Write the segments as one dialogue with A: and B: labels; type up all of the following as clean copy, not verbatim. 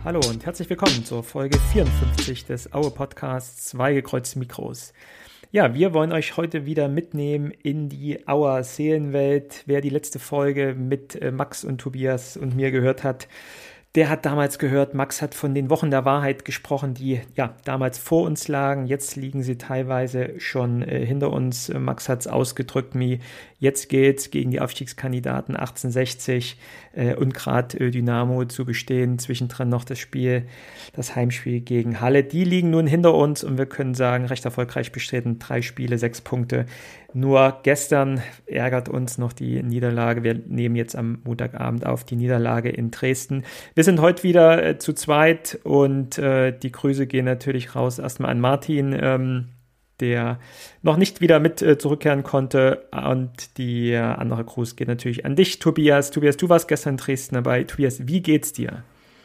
A: Hallo und herzlich willkommen zur Folge 54 des Aue Podcasts Zwei gekreuzte Mikros. Ja, wir wollen euch heute wieder mitnehmen in die Auer Seelenwelt. Wer die letzte Folge mit Max und Tobias und mir gehört hat, der hat damals gehört, Max hat von den Wochen der Wahrheit gesprochen, die ja damals vor uns lagen. Jetzt liegen sie teilweise schon hinter uns. Max hat es ausgedrückt, wie jetzt geht's gegen die Aufstiegskandidaten 1860 und gerade Dynamo zu bestehen. Zwischendrin noch das Heimspiel gegen Halle. Die liegen nun hinter uns und wir können sagen, recht erfolgreich bestritten. 3 Spiele, 6 Punkte. Nur gestern ärgert uns noch die Niederlage. Wir nehmen jetzt am Montagabend auf die Niederlage in Dresden. Wir sind heute wieder zu zweit und die Grüße gehen natürlich raus erstmal an Martin, der noch nicht wieder mit zurückkehren konnte, und die andere Gruß geht natürlich an dich, Tobias. Tobias, du warst gestern in Dresden dabei. Tobias, wie geht's dir?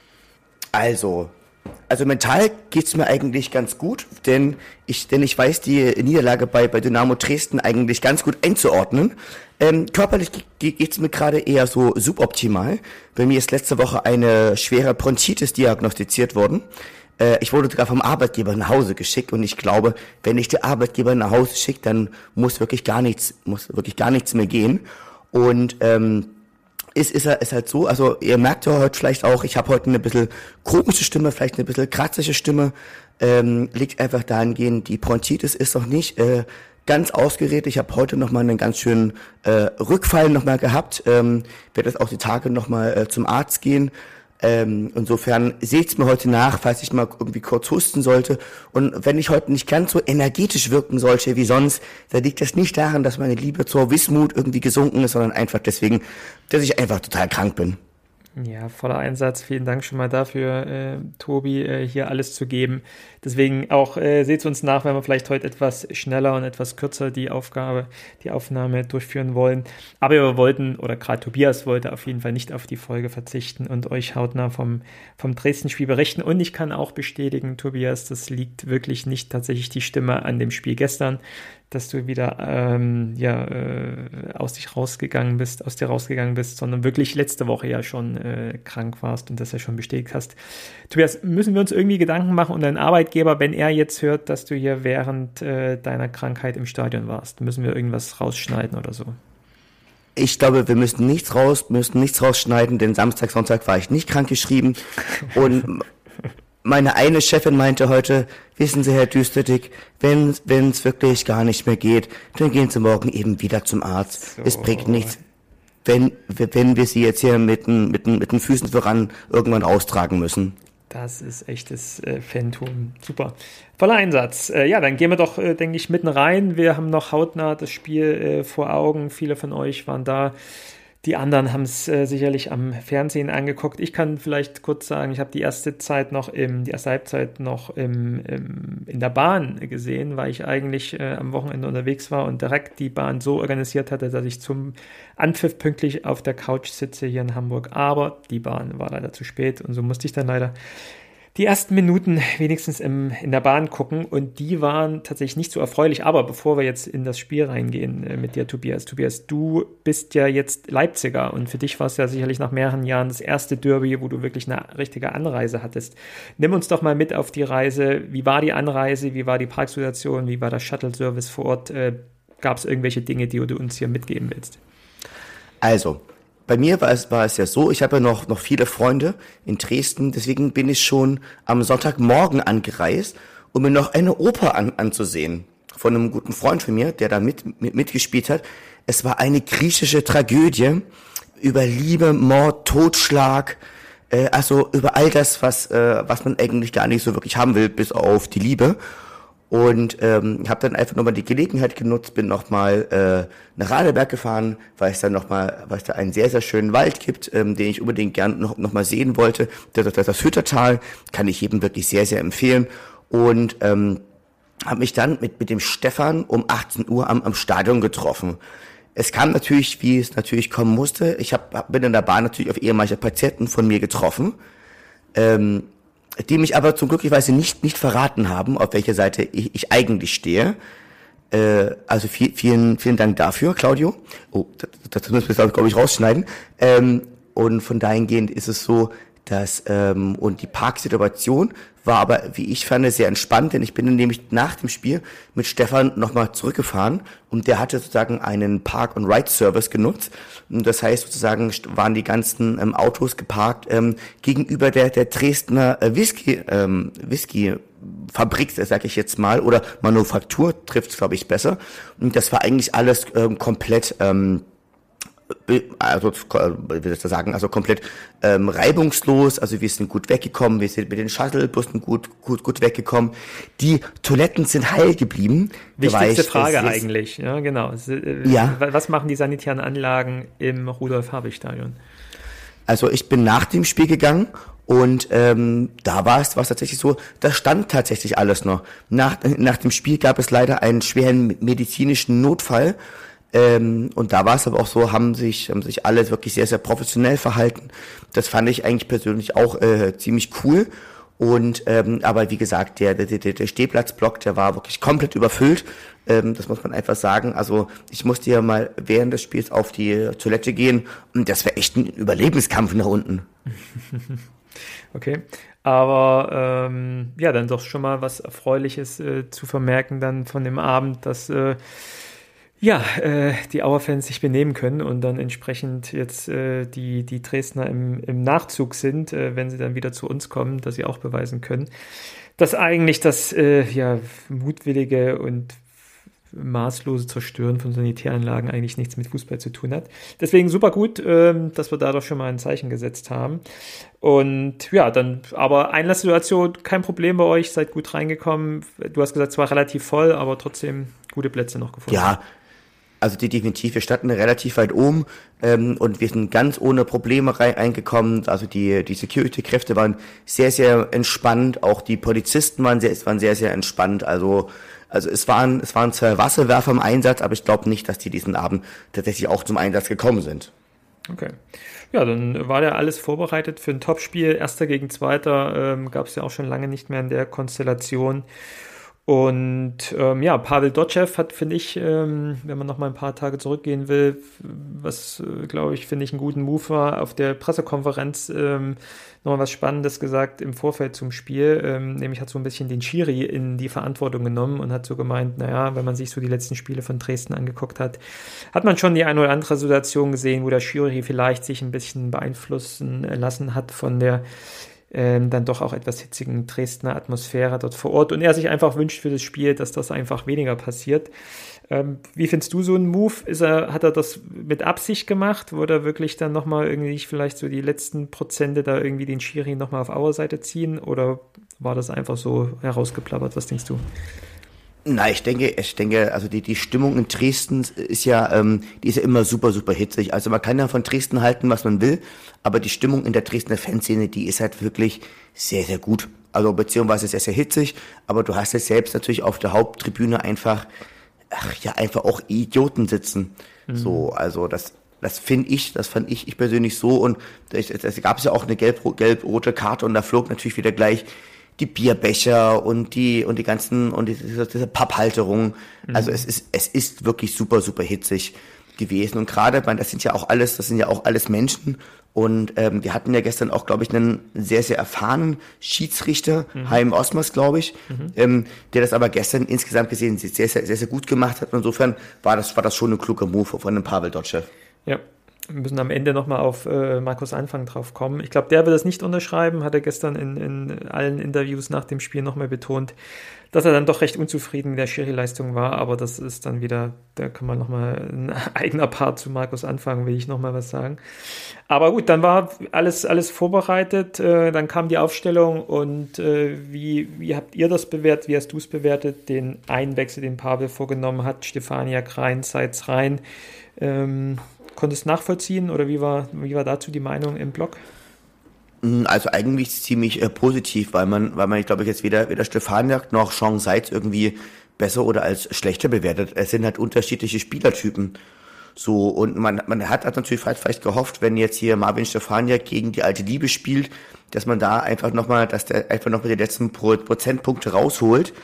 B: Also mental geht's mir eigentlich ganz gut, denn ich weiß die Niederlage bei Dynamo Dresden eigentlich ganz gut einzuordnen. Körperlich geht's mir gerade eher so suboptimal. Bei mir ist letzte Woche eine schwere Bronchitis diagnostiziert worden. Ich wurde sogar vom Arbeitgeber nach Hause geschickt und ich glaube, wenn ich den Arbeitgeber nach Hause schicke, dann muss wirklich gar nichts mehr gehen. Und ist halt so, also ihr merkt ja heute vielleicht auch, ich habe heute eine bisschen komische Stimme, vielleicht eine bisschen kratzige Stimme, liegt einfach dahingehend, die Bronchitis ist noch nicht ganz ausgeredet. Ich habe heute nochmal einen ganz schönen Rückfall nochmal gehabt, werde jetzt auch die Tage nochmal zum Arzt gehen. Insofern seht's mir heute nach, falls ich mal irgendwie kurz husten sollte. Und wenn ich heute nicht ganz so energetisch wirken sollte wie sonst, dann liegt das nicht daran, dass meine Liebe zur Wismut irgendwie gesunken ist, sondern einfach deswegen, dass ich einfach total krank bin.
A: Ja, voller Einsatz. Vielen Dank schon mal dafür, Tobi, hier alles zu geben. Deswegen auch seht uns nach, wenn wir vielleicht heute etwas schneller und etwas kürzer die Aufnahme durchführen wollen. Aber wir wollten, oder gerade Tobias wollte auf jeden Fall nicht auf die Folge verzichten und euch hautnah vom Dresden-Spiel berichten. Und ich kann auch bestätigen, Tobias, das liegt wirklich nicht tatsächlich die Stimme an dem Spiel gestern, dass du wieder aus dir rausgegangen bist, sondern wirklich letzte Woche ja schon krank warst und das ja schon bestätigt hast. Tobias, müssen wir uns irgendwie Gedanken machen um deinen Arbeitgeber, wenn er jetzt hört, dass du hier während deiner Krankheit im Stadion warst? Müssen wir irgendwas rausschneiden oder so?
B: Ich glaube, wir müssen nichts rausschneiden, denn Samstag, Sonntag war ich nicht krankgeschrieben und meine eine Chefin meinte heute, wissen Sie, Herr Düsterdick, wenn es wirklich gar nicht mehr geht, dann gehen Sie morgen eben wieder zum Arzt. So. Es bringt nichts, wenn wir Sie jetzt hier mit den Füßen voran irgendwann raustragen müssen.
A: Das ist echtes Phantom. Super. Voller Einsatz. Dann gehen wir doch, denke ich, mitten rein. Wir haben noch hautnah das Spiel vor Augen. Viele von euch waren da. Die anderen haben es sicherlich am Fernsehen angeguckt. Ich kann vielleicht kurz sagen, ich habe die erste Halbzeit noch in der Bahn gesehen, weil ich eigentlich am Wochenende unterwegs war und direkt die Bahn so organisiert hatte, dass ich zum Anpfiff pünktlich auf der Couch sitze hier in Hamburg. Aber die Bahn war leider zu spät und so musste ich dann leider die ersten Minuten wenigstens in der Bahn gucken und die waren tatsächlich nicht so erfreulich. Aber bevor wir jetzt in das Spiel reingehen mit dir, Tobias, du bist ja jetzt Leipziger und für dich war es ja sicherlich nach mehreren Jahren das erste Derby, wo du wirklich eine richtige Anreise hattest. Nimm uns doch mal mit auf die Reise. Wie war die Anreise? Wie war die Parksituation? Wie war der Shuttle-Service vor Ort? Gab es irgendwelche Dinge, die du uns hier mitgeben willst?
B: Also, bei mir war es ja so, ich habe ja noch viele Freunde in Dresden, deswegen bin ich schon am Sonntagmorgen angereist, um mir noch eine Oper anzusehen. Von einem guten Freund von mir, der da mitgespielt hat. Es war eine griechische Tragödie über Liebe, Mord, Totschlag, also über all das, was man eigentlich gar nicht so wirklich haben will, bis auf die Liebe. Und habe dann einfach nochmal die Gelegenheit genutzt, bin nochmal nach Radeberg gefahren, weil es da einen sehr, sehr schönen Wald gibt, den ich unbedingt gern noch mal sehen wollte. Das Hüttertal kann ich jedem wirklich sehr, sehr empfehlen. Und habe mich dann mit dem Stefan um 18 Uhr am Stadion getroffen. Es kam natürlich, wie es natürlich kommen musste. Ich bin in der Bahn natürlich auf ehemalige Patienten von mir getroffen. Die mich aber zum Glücklicherweise nicht verraten haben, auf welcher Seite ich eigentlich stehe. Also vielen Dank dafür, Claudio. Oh, das müssen wir, glaube ich, rausschneiden. Und von dahingehend ist es so, Und die Parksituation war aber, wie ich fand, sehr entspannt, denn ich bin nämlich nach dem Spiel mit Stefan nochmal zurückgefahren und der hatte sozusagen einen Park-and-Ride-Service genutzt. Und das heißt sozusagen waren die ganzen Autos geparkt gegenüber der Dresdner Whisky-Fabrik, sage ich jetzt mal, oder Manufaktur trifft es, glaube ich, besser. Und das war eigentlich alles komplett also wie soll ich das sagen, also komplett reibungslos, also wir sind gut weggekommen, wir sind mit den Shuttlebussen gut weggekommen. Die Toiletten sind heil geblieben.
A: Wichtigste Frage eigentlich, ja genau.
B: Ja.
A: Was machen die sanitären Anlagen im Rudolf-Habich-Stadion?
B: Also ich bin nach dem Spiel gegangen und da war es tatsächlich so, da stand tatsächlich alles noch. Nach dem Spiel gab es leider einen schweren medizinischen Notfall. Und da war es aber auch so, haben sich alle wirklich sehr, sehr professionell verhalten. Das fand ich eigentlich persönlich auch ziemlich cool. Und aber wie gesagt, der Stehplatzblock, der war wirklich komplett überfüllt. Das muss man einfach sagen. Also ich musste ja mal während des Spiels auf die Toilette gehen und das war echt ein Überlebenskampf nach unten.
A: Okay, aber ja, dann doch schon mal was Erfreuliches zu vermerken dann von dem Abend, dass die Auer-Fans sich benehmen können und dann entsprechend jetzt die Dresdner im Nachzug sind, wenn sie dann wieder zu uns kommen, dass sie auch beweisen können, dass eigentlich das mutwillige und maßlose Zerstören von Sanitäranlagen eigentlich nichts mit Fußball zu tun hat. Deswegen super gut, dass wir da doch schon mal ein Zeichen gesetzt haben. Und ja, dann aber Einlasssituation, kein Problem bei euch, seid gut reingekommen. Du hast gesagt, es war relativ voll, aber trotzdem gute Plätze noch gefunden.
B: Ja, also definitiv, wir standen relativ weit oben und wir sind ganz ohne Probleme reingekommen. Also die Security-Kräfte waren sehr, sehr entspannt, auch die Polizisten waren sehr, sehr entspannt. Also es waren zwar Wasserwerfer im Einsatz, aber ich glaube nicht, dass die diesen Abend tatsächlich auch zum Einsatz gekommen sind.
A: Okay. Ja, dann war ja alles vorbereitet für ein Topspiel. Erster gegen Zweiter gab es ja auch schon lange nicht mehr in der Konstellation. Und Pavel Dotschew hat, finde ich, wenn man noch mal ein paar Tage zurückgehen will, was, glaube ich, finde ich, einen guten Move war, auf der Pressekonferenz noch was Spannendes gesagt im Vorfeld zum Spiel, nämlich hat so ein bisschen den Schiri in die Verantwortung genommen und hat so gemeint, naja, wenn man sich so die letzten Spiele von Dresden angeguckt hat, hat man schon die eine oder andere Situation gesehen, wo der Schiri vielleicht sich ein bisschen beeinflussen lassen hat von der dann doch auch etwas hitzigen Dresdner Atmosphäre dort vor Ort und er sich einfach wünscht für das Spiel, dass das einfach weniger passiert. Wie findest du so einen Move? Hat er das mit Absicht gemacht? Wurde er wirklich dann nochmal irgendwie vielleicht so die letzten Prozente da irgendwie den Schiri nochmal auf Auer-Seite ziehen oder war das einfach so herausgeplappert? Was denkst du?
B: Na, ich denke, also die Stimmung in Dresden ist ja, die ist ja immer super, super hitzig. Also man kann ja von Dresden halten, was man will, aber die Stimmung in der Dresdner Fanszene, die ist halt wirklich sehr, sehr gut. Also beziehungsweise sehr, sehr hitzig, aber du hast ja selbst natürlich auf der Haupttribüne einfach auch Idioten sitzen. So, also das fand ich persönlich so und es gab ja auch eine gelb-rote Karte und da flog natürlich wieder gleich die Bierbecher und die ganzen und diese Papphalterungen. Also es ist wirklich super, super hitzig gewesen und gerade, das sind ja auch alles Menschen und wir hatten ja gestern auch, glaube ich, einen sehr, sehr erfahrenen Schiedsrichter, Haim Osmers, glaube ich, der das aber gestern insgesamt gesehen sehr, sehr, sehr, sehr gut gemacht hat. Und insofern war das schon ein kluger Move von dem Pavel Dotschew.
A: Ja. Wir müssen am Ende nochmal auf Markus Anfang drauf kommen. Ich glaube, der wird das nicht unterschreiben, hat er gestern in allen Interviews nach dem Spiel nochmal betont, dass er dann doch recht unzufrieden mit der Schiri-Leistung war, aber das ist dann wieder, da kann man nochmal ein eigener Part zu Markus Anfang, will ich nochmal was sagen. Aber gut, dann war alles vorbereitet, dann kam die Aufstellung und wie habt ihr das bewertet, wie hast du es bewertet, den Einwechsel, den Pavel vorgenommen hat, Stefaniak rein, Seitz rein, konntest du nachvollziehen oder wie war dazu die Meinung im Blog?
B: Also eigentlich ziemlich positiv, weil man, ich glaube, jetzt weder Stefaniak noch Jean Seitz irgendwie besser oder als schlechter bewertet. Es sind halt unterschiedliche Spielertypen. So, und man hat natürlich vielleicht gehofft, wenn jetzt hier Marvin Stefaniak gegen die alte Liebe spielt, dass man da einfach nochmal die letzten Prozentpunkte rausholt.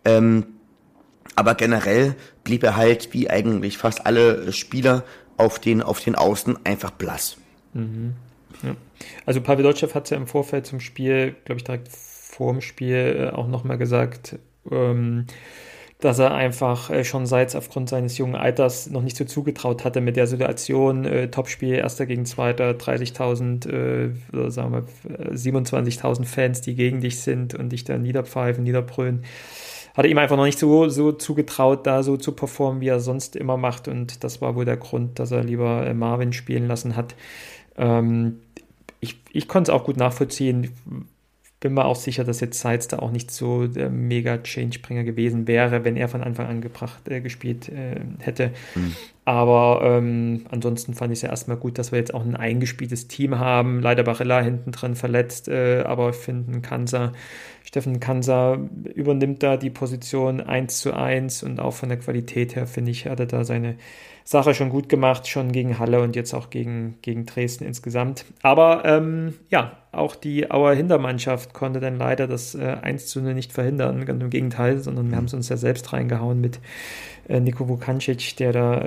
B: Aber generell blieb er halt, wie eigentlich fast alle Spieler, auf den Außen einfach blass.
A: Ja. Also Pavel Dotschew hat ja im Vorfeld zum Spiel, glaube ich, direkt vor dem Spiel auch nochmal gesagt, dass er einfach schon aufgrund seines jungen Alters noch nicht so zugetraut hatte mit der Situation, Topspiel, Erster gegen Zweiter, 30.000, oder sagen wir 27.000 Fans, die gegen dich sind und dich dann niederpfeifen, niederbrüllen. Hat er ihm einfach noch nicht so zugetraut, da so zu performen, wie er sonst immer macht, und das war wohl der Grund, dass er lieber Marvin spielen lassen hat. Ich konnte es auch gut nachvollziehen. Bin mir auch sicher, dass jetzt Seitz da auch nicht so der Mega-Changebringer gewesen wäre, wenn er von Anfang an gespielt hätte. Aber ansonsten fand ich es ja erstmal gut, dass wir jetzt auch ein eingespieltes Team haben. Leider Barilla hinten drin verletzt, aber ich finde, Steffen Kansa übernimmt da die Position 1:1 und auch von der Qualität her, finde ich, hat er da seine Sache schon gut gemacht, schon gegen Halle und jetzt auch gegen Dresden insgesamt. Aber auch die Auer Hintermannschaft konnte dann leider das 1:0 nicht verhindern, ganz im Gegenteil, sondern wir haben es uns ja selbst reingehauen mit Niko Vukancic, der da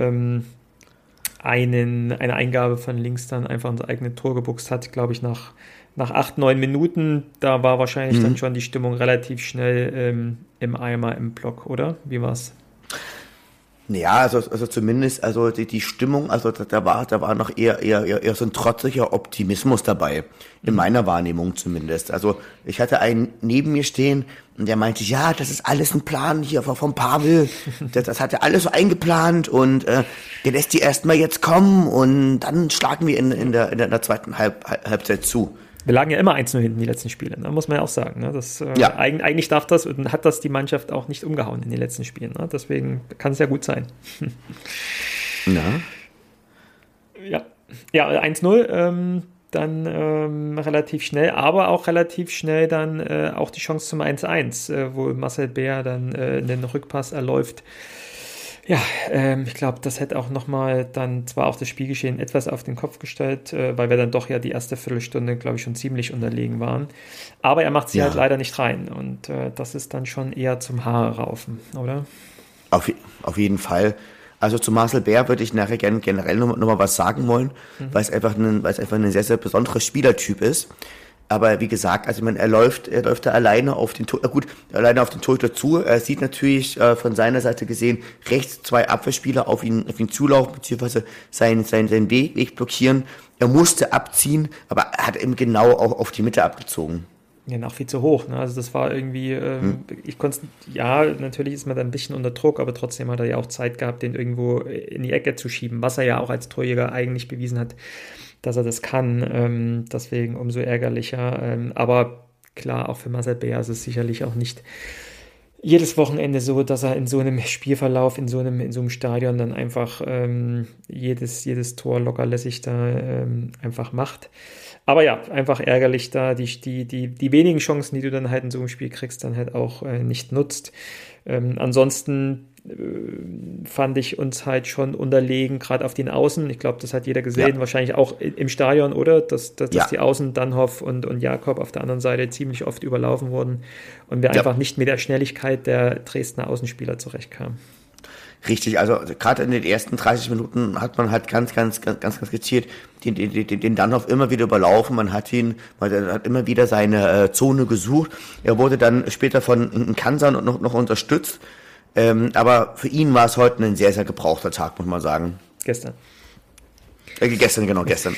A: eine Eingabe von links dann einfach ins eigene Tor gebuchst hat, glaube ich, nach 8-9 Minuten. Da war wahrscheinlich dann schon die Stimmung relativ schnell im Eimer im Block, oder? Wie war's?
B: Ja, also zumindest, also die Stimmung, also da war noch eher so ein trotziger Optimismus dabei, in meiner Wahrnehmung zumindest. Also ich hatte einen neben mir stehen und der meinte, ja, das ist alles ein Plan hier vom Pavel, das hat er alles so eingeplant und der lässt die erstmal jetzt kommen und dann schlagen wir in der zweiten Halbzeit zu.
A: Wir lagen ja immer 1:0 hinten die letzten Spiele, ne? Muss man ja auch sagen. Ne? Eigentlich darf das und hat das die Mannschaft auch nicht umgehauen in den letzten Spielen. Ne? Deswegen kann es ja gut sein. Ja, 1:0, dann relativ schnell, aber auch relativ schnell dann auch die Chance zum 1:1, wo Marcel Bär dann den Rückpass erläuft. Ja, ich glaube, das hätte auch nochmal dann zwar auch das Spielgeschehen etwas auf den Kopf gestellt, weil wir dann doch ja die erste Viertelstunde, glaube ich, schon ziemlich unterlegen waren. Aber er macht sie halt leider nicht rein und das ist dann schon eher zum Haare raufen, oder?
B: Auf jeden Fall. Also zu Marcel Bär würde ich nachher generell noch mal was sagen wollen, weil es einfach ein sehr, sehr besonderer Spielertyp ist. Aber wie gesagt, also er läuft da alleine auf den Torhüter zu. Er sieht natürlich von seiner Seite gesehen rechts zwei Abwehrspieler auf ihn zulaufen, beziehungsweise seinen Weg blockieren. Er musste abziehen, aber er hat eben genau auch auf die Mitte abgezogen.
A: Ja, noch viel zu hoch. Ne? Also das war irgendwie, natürlich ist man da ein bisschen unter Druck, aber trotzdem hat er ja auch Zeit gehabt, den irgendwo in die Ecke zu schieben, was er ja auch als Torjäger eigentlich bewiesen hat, dass er das kann, deswegen umso ärgerlicher. Aber klar, auch für Marcel Bär ist es sicherlich auch nicht jedes Wochenende so, dass er in so einem Spielverlauf, in so einem Stadion dann einfach jedes Tor lockerlässig da einfach macht. Aber ja, einfach ärgerlich da, die wenigen Chancen, die du dann halt in so einem Spiel kriegst, dann halt auch nicht nutzt. Ansonsten fand ich uns halt schon unterlegen, gerade auf den Außen. Ich glaube, das hat jeder gesehen, wahrscheinlich auch im Stadion, oder? Dass die Außen, Dannhoff und Jakob auf der anderen Seite ziemlich oft überlaufen wurden und wir einfach nicht mit der Schnelligkeit der Dresdner Außenspieler zurechtkamen.
B: Richtig, also gerade in den ersten 30 Minuten hat man halt ganz gezielt den Dannhoff immer wieder überlaufen. Man hat immer wieder seine Zone gesucht. Er wurde dann später von Kansan noch unterstützt. Aber für ihn war es heute ein sehr, sehr gebrauchter Tag, muss man sagen.
A: Gestern.
B: Gestern.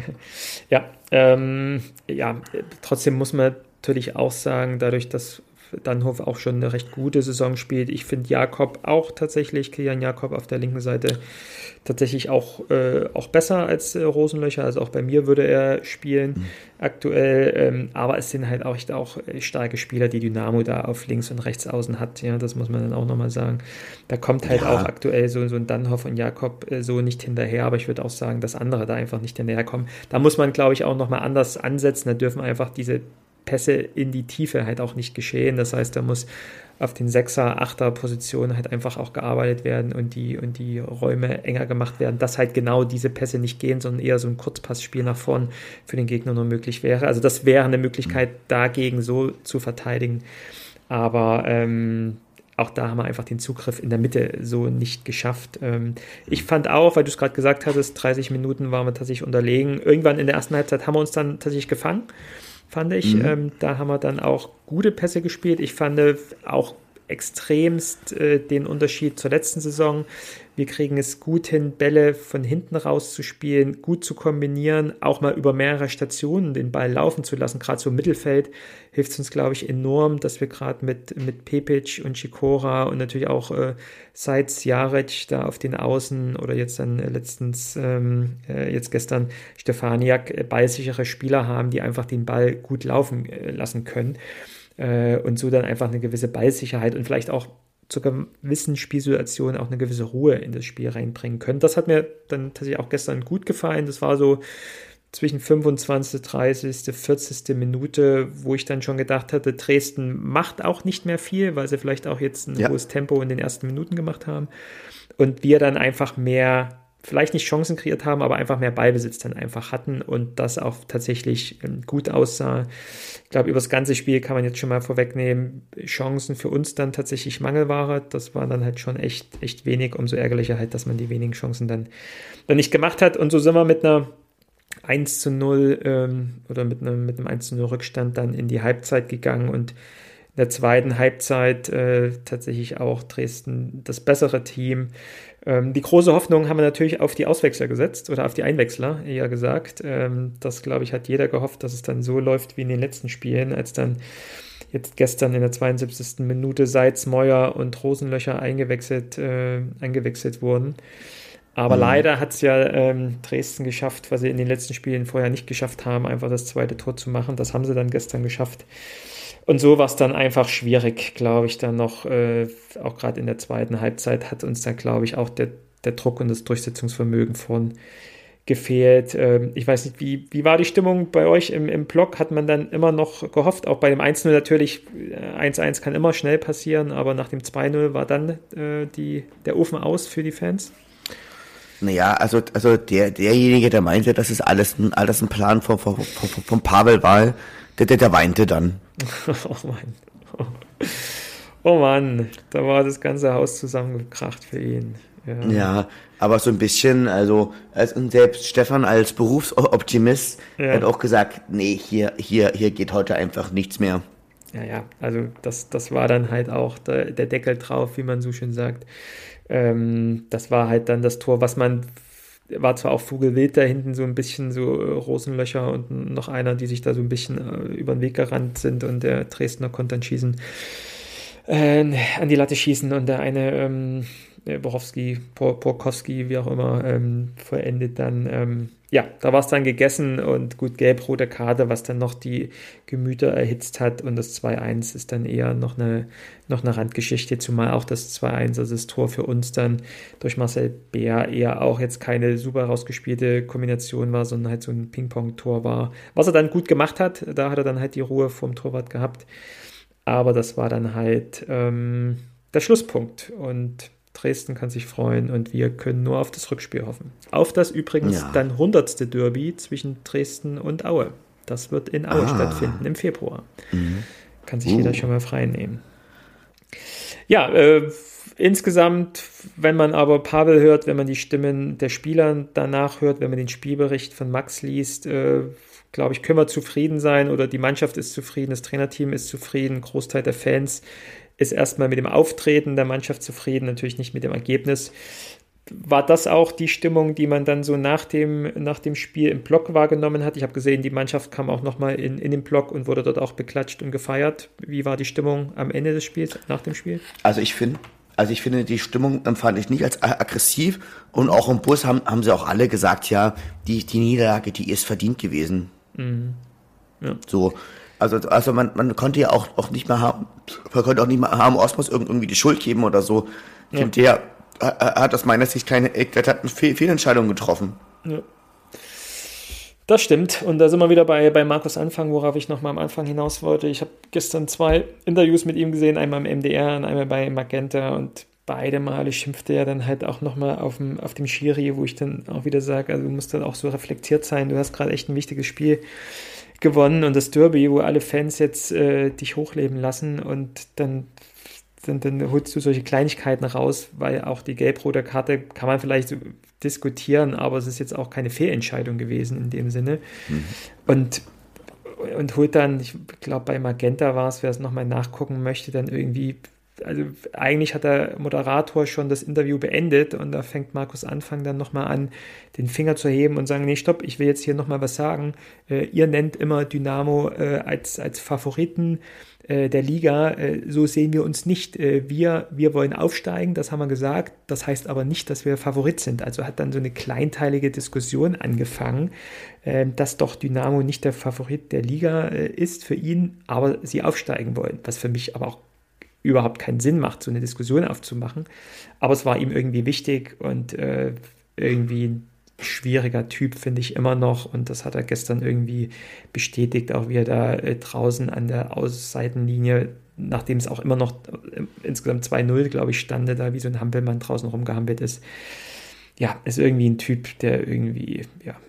A: Trotzdem muss man natürlich auch sagen, dadurch, dass Dannhoff auch schon eine recht gute Saison spielt. Ich finde Kilian Jakob auf der linken Seite tatsächlich auch besser als Rosenlöcher. Also auch bei mir würde er spielen aktuell. Aber es sind halt auch starke Spieler, die Dynamo da auf links und rechts außen hat. Ja, das muss man dann auch nochmal sagen. Da kommt halt auch aktuell so ein Dannhoff und Jakob so nicht hinterher. Aber ich würde auch sagen, dass andere da einfach nicht hinterherkommen. Da muss man, glaube ich, auch nochmal anders ansetzen. Da dürfen einfach diese Pässe in die Tiefe halt auch nicht geschehen. Das heißt, da muss auf den 6er, 8er Positionen halt einfach auch gearbeitet werden und die Räume enger gemacht werden, dass halt genau diese Pässe nicht gehen, sondern eher so ein Kurzpassspiel nach vorn für den Gegner nur möglich wäre. Also das wäre eine Möglichkeit, dagegen so zu verteidigen. Aber auch da haben wir einfach den Zugriff in der Mitte so nicht geschafft. Ich fand auch, weil du es gerade gesagt hattest, 30 Minuten waren wir tatsächlich unterlegen. Irgendwann in der ersten Halbzeit haben wir uns dann tatsächlich gefangen, fand ich. Da haben wir dann auch gute Pässe gespielt. Ich fand auch extremst den Unterschied zur letzten Saison. Wir kriegen es gut hin, Bälle von hinten raus zu spielen, gut zu kombinieren, auch mal über mehrere Stationen den Ball laufen zu lassen. Gerade so im Mittelfeld hilft es uns, glaube ich, enorm, dass wir gerade mit Pepic und Sikora und natürlich auch Seitz Jaric da auf den Außen oder jetzt dann jetzt gestern Stefaniak ballsichere Spieler haben, die einfach den Ball gut laufen lassen können. Und so dann einfach eine gewisse Ballsicherheit und vielleicht auch zu gewissen Spielsituationen auch eine gewisse Ruhe in das Spiel reinbringen können. Das hat mir dann tatsächlich auch gestern gut gefallen. Das war so zwischen 25., 30., 40. Minute, wo ich dann schon gedacht hatte, Dresden macht auch nicht mehr viel, weil sie vielleicht auch jetzt ein hohes Tempo in den ersten Minuten gemacht haben. Und wir dann einfach mehr, vielleicht nicht Chancen kreiert haben, aber einfach mehr Ballbesitz dann einfach hatten und das auch tatsächlich gut aussah. Ich glaube, über das ganze Spiel kann man jetzt schon mal vorwegnehmen, Chancen für uns dann tatsächlich Mangelware. Das war dann halt schon echt wenig, umso ärgerlicher halt, dass man die wenigen Chancen dann nicht gemacht hat. Und so sind wir mit einer 1:0 oder mit einem 1:0 Rückstand dann in die Halbzeit gegangen und in der zweiten Halbzeit tatsächlich auch Dresden das bessere Team. Die große Hoffnung haben wir natürlich auf die Auswechsler gesetzt oder auf die Einwechsler, eher gesagt. Das, glaube ich, hat jeder gehofft, dass es dann so läuft wie in den letzten Spielen, als dann jetzt gestern in der 72. Minute Seitz, Meuer und Rosenlöcher eingewechselt wurden. Aber leider hat es ja Dresden geschafft, was sie in den letzten Spielen vorher nicht geschafft haben, einfach das zweite Tor zu machen. Das haben sie dann gestern geschafft. Und so war es dann einfach schwierig, glaube ich, dann noch, auch gerade in der zweiten Halbzeit hat uns dann, glaube ich, auch der Druck und das Durchsetzungsvermögen von gefehlt. Ich weiß nicht, wie war die Stimmung bei euch im Block? Hat man dann immer noch gehofft, auch bei dem 1:0 natürlich, 1:1 kann immer schnell passieren, aber nach dem 2:0 war dann der Ofen aus für die Fans?
B: Naja, also derjenige, der meinte, dass es alles ein Plan von Pavel war, der weinte dann.
A: Oh Mann. Oh Mann, da war das ganze Haus zusammengekracht für ihn.
B: Ja, aber so ein bisschen, also selbst Stefan als Berufsoptimist hat auch gesagt, nee, hier geht heute einfach nichts mehr.
A: Ja, also das war dann halt auch der Deckel drauf, wie man so schön sagt. Das war halt dann das Tor, war zwar auch Vogelwild da hinten so ein bisschen so Rosenlöcher und noch einer, die sich da so ein bisschen über den Weg gerannt sind und der Dresdner konnte dann schießen, an die Latte schießen und der eine Borkowski, wie auch immer, vollendet dann, da war es dann gegessen und gut, gelb-rote Karte, was dann noch die Gemüter erhitzt hat und das 2:1 ist dann eher noch eine Randgeschichte, zumal auch das 2:1, also das Tor für uns dann durch Marcel Beer eher auch jetzt keine super rausgespielte Kombination war, sondern halt so ein Ping-Pong-Tor war, was er dann gut gemacht hat, da hat er dann halt die Ruhe vom Torwart gehabt, aber das war dann halt der Schlusspunkt und Dresden kann sich freuen und wir können nur auf das Rückspiel hoffen. Auf das übrigens dann 100. Derby zwischen Dresden und Aue. Das wird in Aue stattfinden im Februar. Kann sich jeder schon mal frei nehmen. Ja, insgesamt, wenn man aber Pavel hört, wenn man die Stimmen der Spieler danach hört, wenn man den Spielbericht von Max liest, glaube ich, können wir zufrieden sein oder die Mannschaft ist zufrieden, das Trainerteam ist zufrieden, ein Großteil der Fans ist erstmal mit dem Auftreten der Mannschaft zufrieden, natürlich nicht mit dem Ergebnis. War das auch die Stimmung, die man dann so nach dem Spiel im Block wahrgenommen hat? Ich habe gesehen, die Mannschaft kam auch nochmal in den Block und wurde dort auch beklatscht und gefeiert. Wie war die Stimmung am Ende des Spiels, nach dem Spiel?
B: Also ich finde, die Stimmung empfand ich nicht als aggressiv und auch im Bus haben sie auch alle gesagt, ja, die Niederlage, die ist verdient gewesen. Ja. So. Also man konnte ja auch nicht mehr haben, Osmos irgendwie die Schuld geben oder so. Ich finde, der hat aus meiner Sicht keine eklatanten Fehlentscheidungen getroffen.
A: Ja. Das stimmt. Und da sind wir wieder bei Markus Anfang, worauf ich nochmal am Anfang hinaus wollte. Ich habe gestern 2 Interviews mit ihm gesehen, einmal im MDR und einmal bei Magenta und beide Male schimpfte er dann halt auch nochmal auf dem Schiri, wo ich dann auch wieder sage, also du musst dann auch so reflektiert sein. Du hast gerade echt ein wichtiges Spiel gewonnen und das Derby, wo alle Fans jetzt dich hochleben lassen und dann dann holst du solche Kleinigkeiten raus, weil auch die gelb-rote Karte kann man vielleicht so diskutieren, aber es ist jetzt auch keine Fehlentscheidung gewesen in dem Sinne. Und holt dann, ich glaube bei Magenta war es, wer es nochmal nachgucken möchte, dann irgendwie, also eigentlich hat der Moderator schon das Interview beendet und da fängt Markus Anfang dann nochmal an, den Finger zu heben und sagen, nee, stopp, ich will jetzt hier nochmal was sagen. Ihr nennt immer Dynamo als Favoriten der Liga, so sehen wir uns nicht. Wir wollen aufsteigen, das haben wir gesagt, das heißt aber nicht, dass wir Favorit sind. Also hat dann so eine kleinteilige Diskussion angefangen, dass doch Dynamo nicht der Favorit der Liga ist für ihn, aber sie aufsteigen wollen, was für mich aber auch überhaupt keinen Sinn macht, so eine Diskussion aufzumachen. Aber es war ihm irgendwie wichtig und irgendwie ein schwieriger Typ, finde ich immer noch. Und das hat er gestern irgendwie bestätigt, auch wie er da draußen an der Außenseitenlinie, nachdem es auch immer noch insgesamt 2-0, glaube ich, stande, da wie so ein Hampelmann draußen rumgehampelt ist. Ja, ist irgendwie ein Typ, der irgendwie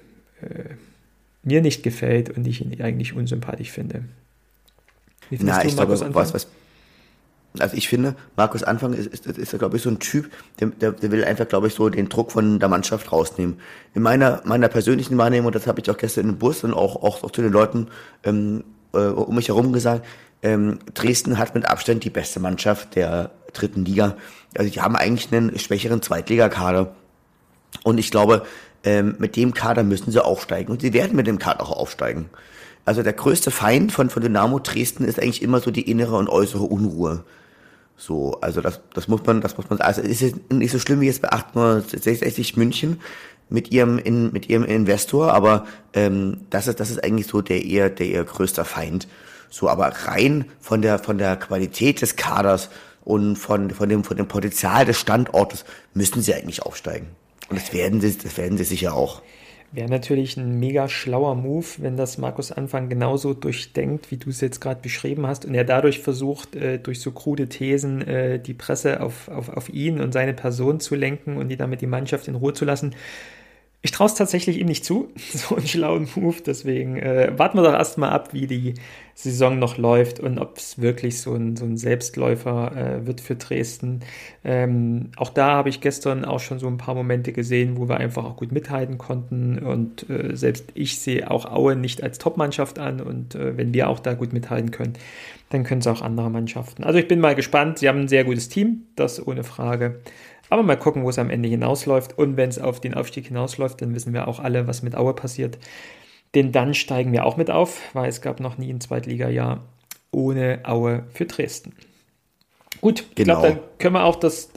A: mir nicht gefällt und ich ihn eigentlich unsympathisch finde.
B: Wie findest du Markus Anfang? Also ich finde, Markus Anfang ist glaube ich, so ein Typ, der will einfach, glaube ich, so den Druck von der Mannschaft rausnehmen. In meiner persönlichen Wahrnehmung, das habe ich auch gestern im Bus und auch zu den Leuten um mich herum gesagt, Dresden hat mit Abstand die beste Mannschaft der dritten Liga. Also die haben eigentlich einen schwächeren Zweitligakader. Und ich glaube, mit dem Kader müssen sie aufsteigen. Und sie werden mit dem Kader auch aufsteigen. Also der größte Feind von Dynamo Dresden ist eigentlich immer so die innere und äußere Unruhe. So, also das muss man, also es ist nicht so schlimm wie jetzt bei 1860 München mit ihrem Investor, aber das ist eigentlich so der eher größter Feind. So, aber rein von der Qualität des Kaders und von dem Potenzial des Standortes müssen sie eigentlich aufsteigen. Und das werden sie sicher auch.
A: Wäre natürlich ein mega schlauer Move, wenn das Markus Anfang genauso durchdenkt, wie du es jetzt gerade beschrieben hast und er dadurch versucht, durch so krude Thesen die Presse auf ihn und seine Person zu lenken und die Mannschaft in Ruhe zu lassen. Ich traue es tatsächlich ihm nicht zu, so einen schlauen Move, deswegen warten wir doch erstmal ab, wie die Saison noch läuft und ob es wirklich so ein Selbstläufer wird für Dresden. Auch da habe ich gestern auch schon so ein paar Momente gesehen, wo wir einfach auch gut mithalten konnten und selbst ich sehe auch Aue nicht als Top-Mannschaft an und wenn wir auch da gut mithalten können, dann können es auch andere Mannschaften. Also ich bin mal gespannt, sie haben ein sehr gutes Team, das ohne Frage. Aber mal gucken, wo es am Ende hinausläuft. Und wenn es auf den Aufstieg hinausläuft, dann wissen wir auch alle, was mit Aue passiert. Denn dann steigen wir auch mit auf, weil es gab noch nie ein Zweitliga-Jahr ohne Aue für Dresden. Gut, ich glaube, dann können wir auch das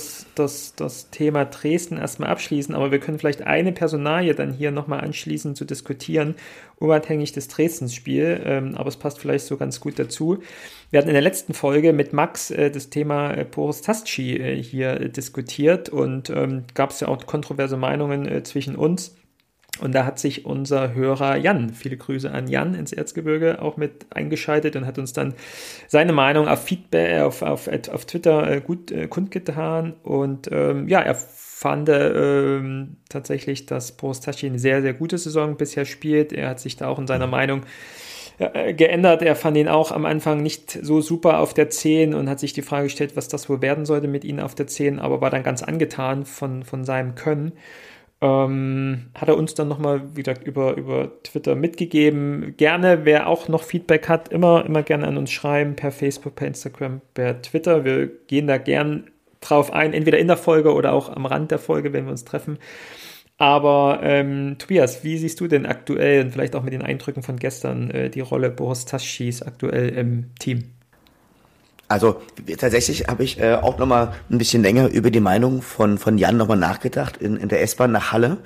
A: Thema Dresden erstmal abschließen, aber wir können vielleicht eine Personalie dann hier nochmal anschließend zu diskutieren, unabhängig des Dresden-Spiel, aber es passt vielleicht so ganz gut dazu. Wir hatten in der letzten Folge mit Max das Thema Boris Tasci hier diskutiert und gab es ja auch kontroverse Meinungen zwischen uns. Und da hat sich unser Hörer Jan, viele Grüße an Jan ins Erzgebirge, auch mit eingeschaltet und hat uns dann seine Meinung auf Feedback, auf Twitter gut kundgetan. Und er fand tatsächlich, dass Boris Tasci eine sehr, sehr gute Saison bisher spielt. Er hat sich da auch in seiner Meinung geändert. Er fand ihn auch am Anfang nicht so super auf der 10 und hat sich die Frage gestellt, was das wohl werden sollte mit ihm auf der 10, aber war dann ganz angetan von seinem Können. Hat er uns dann nochmal wieder über Twitter mitgegeben. Gerne, wer auch noch Feedback hat, immer gerne an uns schreiben, per Facebook, per Instagram, per Twitter. Wir gehen da gern drauf ein, entweder in der Folge oder auch am Rand der Folge, wenn wir uns treffen. Aber Tobias, wie siehst du denn aktuell und vielleicht auch mit den Eindrücken von gestern die Rolle Boris Tascis aktuell im Team?
B: Also tatsächlich habe ich auch nochmal ein bisschen länger über die Meinung von Jan nochmal nachgedacht in der S-Bahn nach Halle.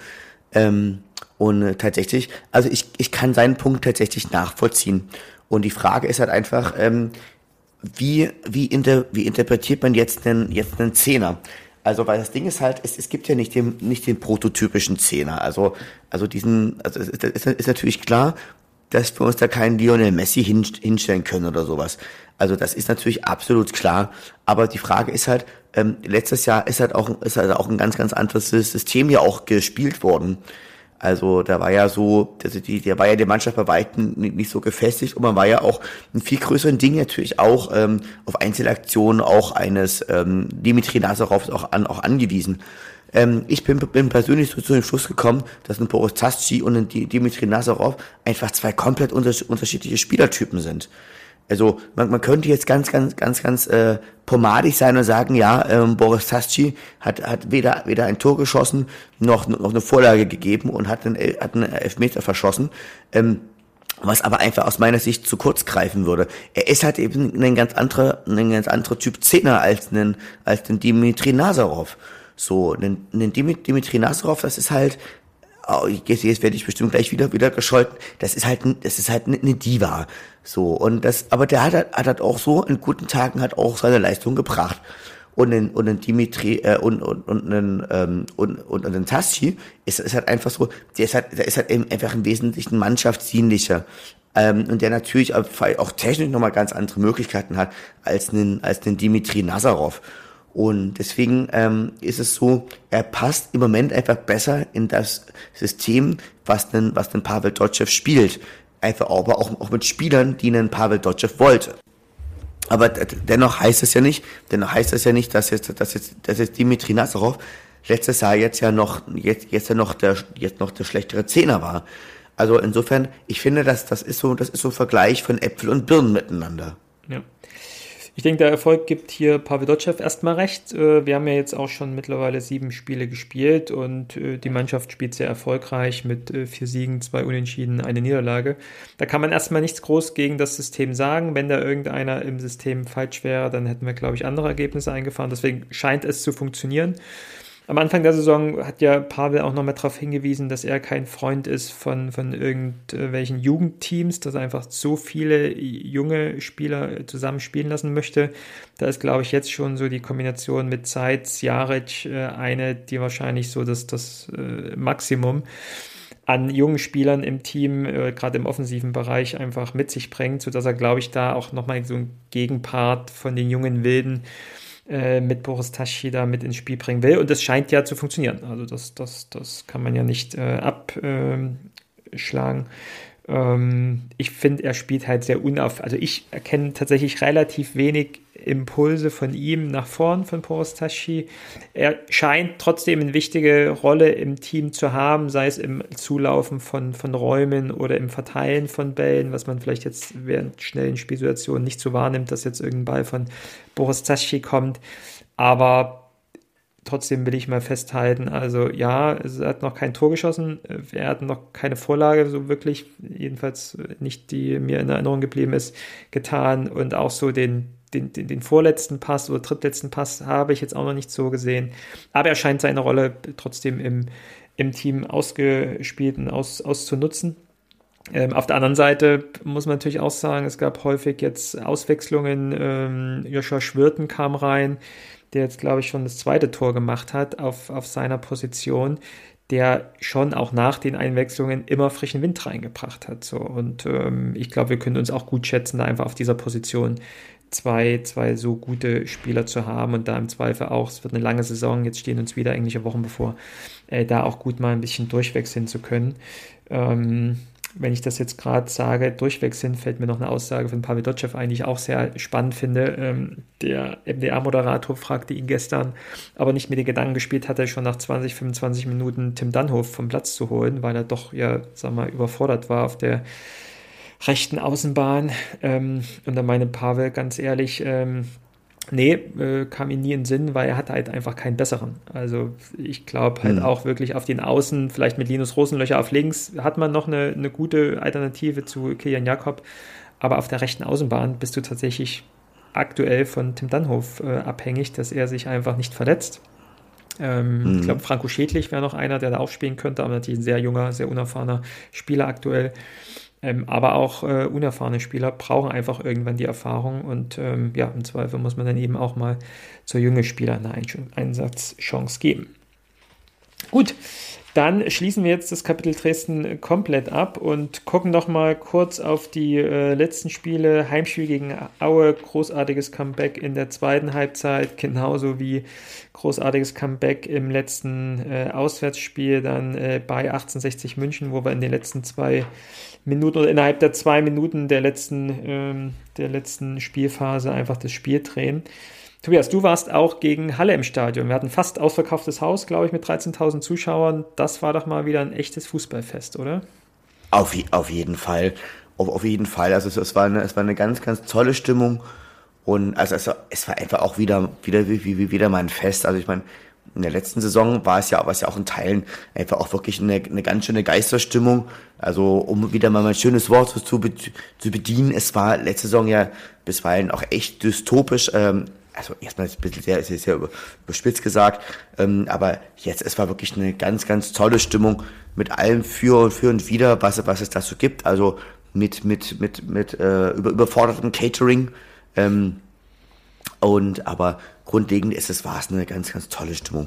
B: Und tatsächlich, also ich kann seinen Punkt tatsächlich nachvollziehen. Und die Frage ist halt einfach, wie interpretiert man jetzt einen Zehner? Also weil das Ding ist halt, es gibt ja nicht den prototypischen Zehner. Also es ist natürlich klar, dass wir uns da keinen Lionel Messi hinstellen können oder sowas. Also das ist natürlich absolut klar. Aber die Frage ist halt, letztes Jahr ist halt auch ein ganz, ganz anderes System ja auch gespielt worden. Also da war ja so, der war ja die Mannschaft bei Weitem nicht so gefestigt und man war ja auch in viel größeren Dingen natürlich auch auf Einzelaktionen auch eines Dimitri Nasarovs auch angewiesen. Ich bin persönlich so zu dem Schluss gekommen, dass ein Boris Tasci und ein Dimitri Nazarov einfach zwei komplett unterschiedliche Spielertypen sind. Also man könnte jetzt ganz pomadig sein und sagen, ja, Boris Tasci hat weder ein Tor geschossen noch eine Vorlage gegeben und hat einen Elfmeter verschossen. Was aber einfach aus meiner Sicht zu kurz greifen würde. Er ist halt eben ein ganz anderer Typ Zehner als ein Dimitri Nazarov. So, ein Dimitri Nazarov, das ist halt, jetzt werde ich bestimmt gleich wieder gescholten, das ist halt eine Diva. So, aber der hat halt auch so, in guten Tagen hat auch seine Leistung gebracht. Und ein Dimitri, und ein Tasci ist halt einfach so, der ist halt eben einfach im Wesentlichen mannschaftsdienlicher. Und der natürlich auch technisch nochmal ganz andere Möglichkeiten hat als ein Dimitri Nazarov. Und deswegen ist es so, er passt im Moment einfach besser in das System, was denn Pavel Dotschew spielt. Einfach aber auch mit Spielern, die einen Pavel Dotschew wollte. Aber dennoch heißt es ja nicht, dass jetzt Dimitri Nazarov letztes Jahr jetzt noch der schlechtere Zehner war. Also insofern, ich finde, das ist so ein Vergleich von Äpfel und Birnen miteinander.
A: Ja. Ich denke, der Erfolg gibt hier Pavel Dotschew erstmal recht. Wir haben ja jetzt auch schon mittlerweile 7 Spiele gespielt und die Mannschaft spielt sehr erfolgreich mit 4 Siegen, 2 Unentschieden, 1 Niederlage. Da kann man erstmal nichts groß gegen das System sagen. Wenn da irgendeiner im System falsch wäre, dann hätten wir, glaube ich, andere Ergebnisse eingefahren. Deswegen scheint es zu funktionieren. Am Anfang der Saison hat ja Pavel auch nochmal darauf hingewiesen, dass er kein Freund ist von irgendwelchen Jugendteams, dass er einfach so viele junge Spieler zusammen spielen lassen möchte. Da ist, glaube ich, jetzt schon so die Kombination mit Zeitz, Jaric eine, die wahrscheinlich so das Maximum an jungen Spielern im Team, gerade im offensiven Bereich, einfach mit sich bringt, sodass er, glaube ich, da auch nochmal so einen Gegenpart von den jungen Wilden mit Boris Tasci da mit ins Spiel bringen will. Und das scheint ja zu funktionieren. Also das kann man ja nicht abschlagen. Ich finde, er spielt halt sehr also ich erkenne tatsächlich relativ wenig Impulse von ihm nach vorn, von Boris Tasci. Er scheint trotzdem eine wichtige Rolle im Team zu haben, sei es im Zulaufen von Räumen oder im Verteilen von Bällen, was man vielleicht jetzt während schnellen Spielsituationen nicht so wahrnimmt, dass jetzt irgendein Ball von Boris Tasci kommt. Aber trotzdem will ich mal festhalten, also ja, er hat noch kein Tor geschossen, er hat noch keine Vorlage so wirklich, jedenfalls nicht, die mir in Erinnerung geblieben ist, getan und auch so den vorletzten Pass oder drittletzten Pass habe ich jetzt auch noch nicht so gesehen, aber er scheint seine Rolle trotzdem im Team ausgespielt und auszunutzen. Auf der anderen Seite muss man natürlich auch sagen, es gab häufig jetzt Auswechslungen, Joshua Schwirten kam rein, der jetzt, glaube ich, schon das 2. Tor gemacht hat auf seiner Position, der schon auch nach den Einwechslungen immer frischen Wind reingebracht hat. So. Und ich glaube, wir können uns auch gut schätzen, da einfach auf dieser Position zwei so gute Spieler zu haben und da im Zweifel auch, es wird eine lange Saison, jetzt stehen uns wieder englische Wochen bevor, da auch gut mal ein bisschen durchwechseln zu können. Wenn ich das jetzt gerade sage, durchwechseln, fällt mir noch eine Aussage von Pavel Dotschew ein, die ich auch sehr spannend finde. Der MDR-Moderator fragte ihn gestern, aber nicht mit den Gedanken gespielt hatte, schon nach 20, 25 Minuten Tim Dannhof vom Platz zu holen, weil er doch, ja, sag mal, überfordert war auf der rechten Außenbahn. Und da meine Pavel ganz ehrlich, nee, kam ihm nie in den Sinn, weil er hatte halt einfach keinen besseren. Also ich glaube halt auch wirklich auf den Außen, vielleicht mit Linus Rosenlöcher auf links, hat man noch eine gute Alternative zu Kilian Jakob, aber auf der rechten Außenbahn bist du tatsächlich aktuell von Tim Dannhof abhängig, dass er sich einfach nicht verletzt. Ich glaube, Franco Schädlich wäre noch einer, der da aufspielen könnte, aber natürlich ein sehr junger, sehr unerfahrener Spieler aktuell. Aber auch unerfahrene Spieler brauchen einfach irgendwann die Erfahrung und ja, im Zweifel muss man dann eben auch mal zu jungen Spielern eine Einsatzchance geben. Gut, Dann schließen wir jetzt das Kapitel Dresden komplett ab und gucken noch mal kurz auf die letzten Spiele. Heimspiel gegen Aue, großartiges Comeback in der zweiten Halbzeit, genauso wie großartiges Comeback im letzten Auswärtsspiel dann bei 1860 München, wo wir in den letzten 2 Minuten oder innerhalb der 2 Minuten der letzten Spielphase einfach das Spiel drehen. Tobias, du warst auch gegen Halle im Stadion. Wir hatten fast ausverkauftes Haus, glaube ich, mit 13.000 Zuschauern. Das war doch mal wieder ein echtes Fußballfest, oder?
B: Auf jeden Fall. Auf jeden Fall. Also es war eine ganz, ganz tolle Stimmung. Und also es war einfach auch wieder mal ein Fest. Also ich meine, in der letzten Saison war es ja auch in Teilen einfach auch wirklich eine ganz schöne Geisterstimmung. Also um wieder mal ein schönes Wort zu bedienen. Es war letzte Saison ja bisweilen auch echt dystopisch. Also erstmal ist es ein bisschen sehr überspitzt gesagt, aber jetzt, es war wirklich eine ganz, ganz tolle Stimmung mit allem für und wider, was es da so gibt, also mit überfordertem Catering, aber grundlegend war es eine ganz, ganz tolle Stimmung.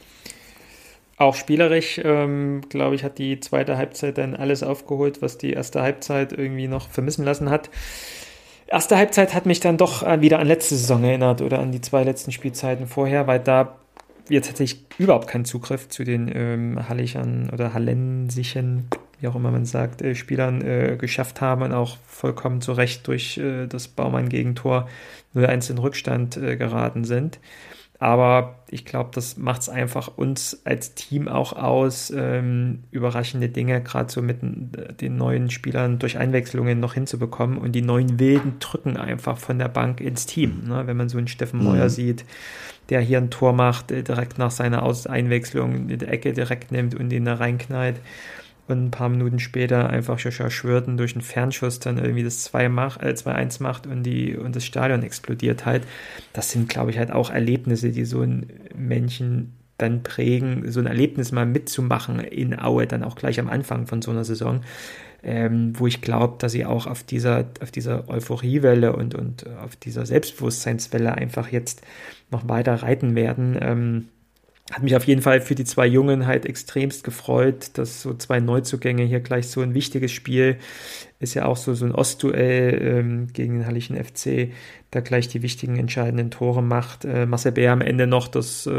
A: Auch spielerisch, glaube ich, hat die zweite Halbzeit dann alles aufgeholt, was die erste Halbzeit irgendwie noch vermissen lassen hat. Erste Halbzeit hat mich dann doch wieder an letzte Saison erinnert oder an die 2 letzten Spielzeiten vorher, weil da wir tatsächlich überhaupt keinen Zugriff zu den Hallichern oder Hallensischen, wie auch immer man sagt, Spielern geschafft haben und auch vollkommen zu Recht durch das Baumann-Gegentor 0-1 in Rückstand geraten sind. Aber ich glaube, das macht es einfach uns als Team auch aus, überraschende Dinge gerade so mit den neuen Spielern durch Einwechslungen noch hinzubekommen. Und die neuen Wilden drücken einfach von der Bank ins Team. Ne? Wenn man so einen Steffen Meuer sieht, der hier ein Tor macht, direkt nach seiner Einwechslung in der Ecke direkt nimmt und ihn da reinknallt. Und ein paar Minuten später einfach Joshua Schwirten durch einen Fernschuss dann irgendwie das 2-1 macht und das Stadion explodiert halt. Das sind, glaube ich, halt auch Erlebnisse, die so ein Menschen dann prägen, so ein Erlebnis mal mitzumachen in Aue, dann auch gleich am Anfang von so einer Saison, wo ich glaube, dass sie auch auf dieser Euphoriewelle und auf dieser Selbstbewusstseinswelle einfach jetzt noch weiter reiten werden. Hat mich auf jeden Fall für die 2 Jungen halt extremst gefreut, dass so 2 Neuzugänge hier gleich so ein wichtiges Spiel ist, ja auch so ein Ostduell gegen den Hallischen FC, da gleich die wichtigen entscheidenden Tore macht. Marcel Bär am Ende noch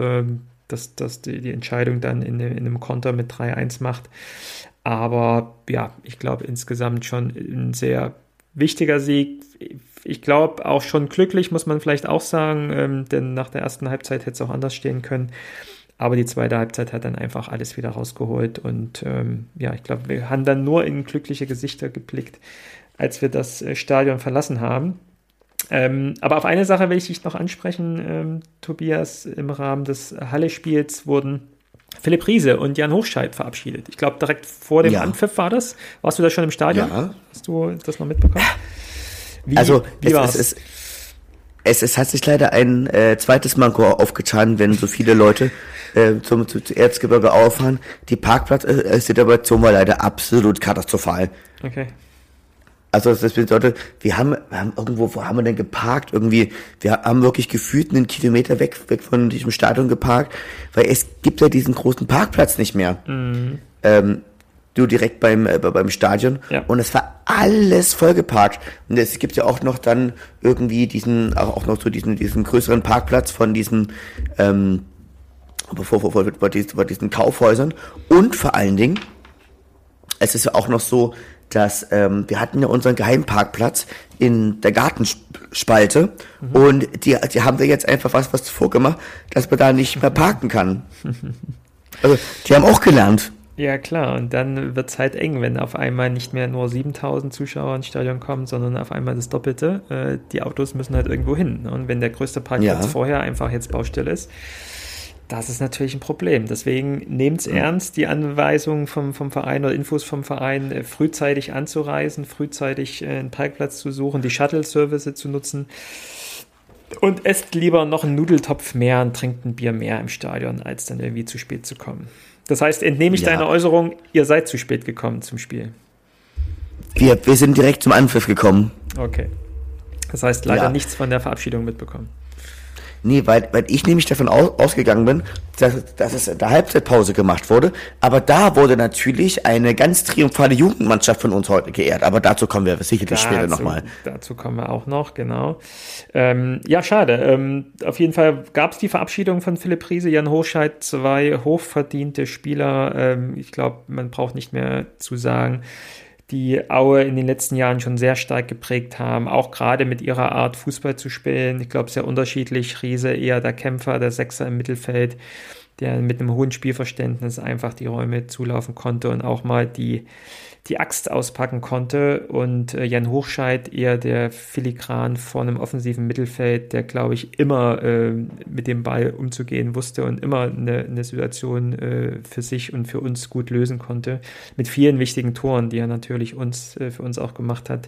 A: die Entscheidung dann in einem Konter mit 3-1 macht. Aber ja, ich glaube insgesamt schon ein sehr wichtiger Sieg. Ich glaube auch schon glücklich, muss man vielleicht auch sagen, denn nach der ersten Halbzeit hätte es auch anders stehen können. Aber die zweite Halbzeit hat dann einfach alles wieder rausgeholt. Und ich glaube, wir haben dann nur in glückliche Gesichter geblickt, als wir das Stadion verlassen haben. Aber auf eine Sache will ich dich noch ansprechen, Tobias. Im Rahmen des Halle-Spiels wurden Philipp Riese und Jan Hochscheid verabschiedet. Ich glaube, direkt vor dem Anpfiff war das. Warst du da schon im Stadion? Ja. Hast du das noch mitbekommen? Wie war's?
B: Es hat sich leider ein zweites Manko aufgetan, wenn so viele Leute zum Erzgebirge auffahren. Die Parkplatzsituation war leider absolut katastrophal.
A: Okay.
B: Also das bedeutet, wir haben irgendwo, wo haben wir denn geparkt? Irgendwie, wir haben wirklich gefühlt einen Kilometer weg von diesem Stadion geparkt, weil es gibt ja diesen großen Parkplatz nicht mehr. Mhm. Du direkt beim Stadion. Ja. Und es war alles vollgeparkt. Und es gibt ja auch noch dann irgendwie diesen größeren Parkplatz von diesen vor diesen Kaufhäusern. Und vor allen Dingen, es ist ja auch noch so, dass wir hatten ja unseren Geheimparkplatz in der Gartenspalte und die haben da jetzt einfach was vorgemacht, dass man da nicht mehr parken kann. Also die haben auch gelernt.
A: Ja, klar. Und dann wird es halt eng, wenn auf einmal nicht mehr nur 7.000 Zuschauer ins Stadion kommen, sondern auf einmal das Doppelte. Die Autos müssen halt irgendwo hin. Und wenn der größte Parkplatz vorher einfach jetzt Baustelle ist, das ist natürlich ein Problem. Deswegen nehmt es ernst, die Anweisungen vom Verein oder Infos vom Verein, frühzeitig anzureisen, frühzeitig einen Parkplatz zu suchen, die Shuttle-Service zu nutzen. Und esst lieber noch einen Nudeltopf mehr und trinkt ein Bier mehr im Stadion, als dann irgendwie zu spät zu kommen. Das heißt, entnehme ich deine Äußerung, ihr seid zu spät gekommen zum Spiel.
B: Wir sind direkt zum Anpfiff gekommen.
A: Okay. Das heißt, leider nichts von der Verabschiedung mitbekommen.
B: Nee, weil ich nämlich davon ausgegangen bin, dass es in der Halbzeitpause gemacht wurde. Aber da wurde natürlich eine ganz triumphale Jugendmannschaft von uns heute geehrt. Aber dazu kommen wir sicherlich später nochmal.
A: Dazu kommen wir auch noch, genau. Ja, schade. Auf jeden Fall gab es die Verabschiedung von Philipp Riese, Jan Hochscheid, 2 hochverdiente Spieler. Ich glaube, man braucht nicht mehr zu sagen, die Aue in den letzten Jahren schon sehr stark geprägt haben, auch gerade mit ihrer Art Fußball zu spielen. Ich glaube, sehr unterschiedlich. Riese eher der Kämpfer, der Sechser im Mittelfeld, der mit einem hohen Spielverständnis einfach die Räume zulaufen konnte und auch mal die Axt auspacken konnte. Und Jan Hochscheid eher der Filigran vor einem offensiven Mittelfeld, der, glaube ich, immer mit dem Ball umzugehen wusste und immer eine Situation für sich und für uns gut lösen konnte. Mit vielen wichtigen Toren, die er natürlich für uns auch gemacht hat.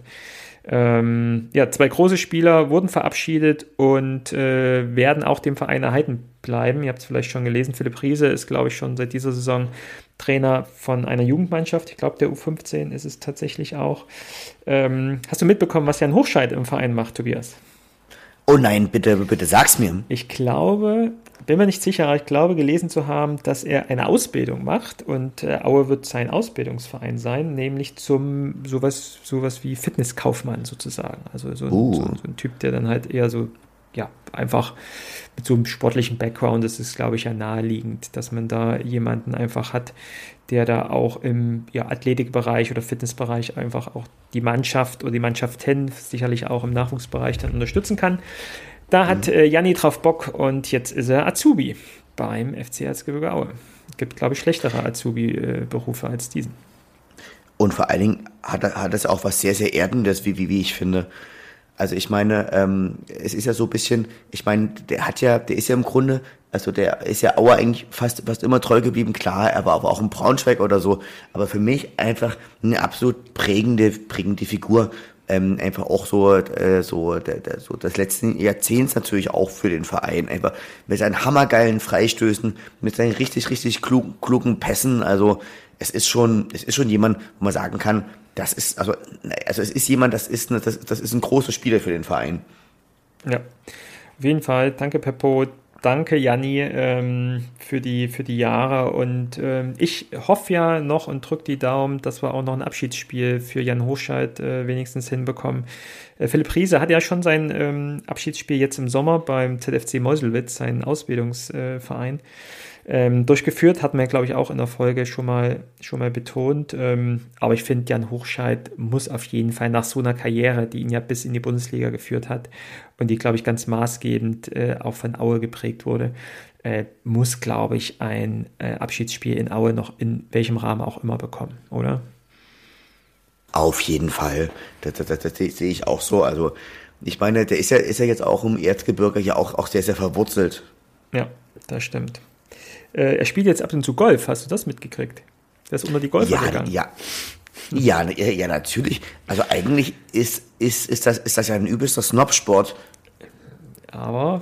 A: Ja, 2 große Spieler wurden verabschiedet und werden auch dem Verein erhalten bleiben. Ihr habt es vielleicht schon gelesen, Philipp Riese ist, glaube ich, schon seit dieser Saison Trainer von einer Jugendmannschaft. Ich glaube, der U15 ist es tatsächlich auch. Hast du mitbekommen, was Jan Hochscheid im Verein macht, Tobias?
B: Oh nein, bitte sag's mir.
A: Ich glaube, bin mir nicht sicher, aber ich glaube, gelesen zu haben, dass er eine Ausbildung macht und Aue wird sein Ausbildungsverein sein, nämlich zum sowas wie Fitnesskaufmann sozusagen. Also so ein Typ, der dann halt eher so, ja, einfach mit so einem sportlichen Background, das ist, glaube ich, ja naheliegend, dass man da jemanden einfach hat, der da auch im Athletikbereich oder Fitnessbereich einfach auch die Mannschaft oder die Mannschaften sicherlich auch im Nachwuchsbereich dann unterstützen kann. Da hat Janni drauf Bock und jetzt ist er Azubi beim FC Erzgebirge Aue. Es gibt, glaube ich, schlechtere Azubi-Berufe als diesen.
B: Und vor allen Dingen hat es auch was sehr, sehr Erdendes, wie ich finde. Also ich meine, es ist ja so ein bisschen, ich meine, der ist ja im Grunde, also der ist ja Aue eigentlich fast immer treu geblieben. Klar, er war aber auch in Braunschweig oder so, aber für mich einfach eine absolut prägende Figur. Einfach auch so das letzten Jahrzehnts natürlich auch für den Verein. Einfach mit seinen hammergeilen Freistößen, mit seinen richtig klugen Pässen. Also es ist schon jemand, wo man sagen kann, das ist ein großer Spieler für den Verein.
A: Ja, auf jeden Fall. Danke, Peppo. Danke, Janni, für die Jahre. Und ich hoffe ja noch und drücke die Daumen, dass wir auch noch ein Abschiedsspiel für Jan Hochscheid wenigstens hinbekommen. Philipp Riese hat ja schon sein Abschiedsspiel jetzt im Sommer beim ZFC Meuselwitz, seinen Ausbildungsverein, durchgeführt, hatten wir, glaube ich, auch in der Folge schon mal betont. Aber ich finde, Jan Hochscheid muss auf jeden Fall nach so einer Karriere, die ihn ja bis in die Bundesliga geführt hat und die, glaube ich, ganz maßgebend auch von Aue geprägt wurde, muss, glaube ich, ein Abschiedsspiel in Aue noch in welchem Rahmen auch immer bekommen, oder?
B: Auf jeden Fall. Das sehe ich auch so. Also ich meine, der ist ja jetzt auch im Erzgebirge ja auch sehr, sehr verwurzelt.
A: Ja, das stimmt. Er spielt jetzt ab und zu Golf. Hast du das mitgekriegt? Der ist unter die Golfer gegangen.
B: Ja, natürlich. Also eigentlich ist das ja ein übelster Snobsport.
A: Aber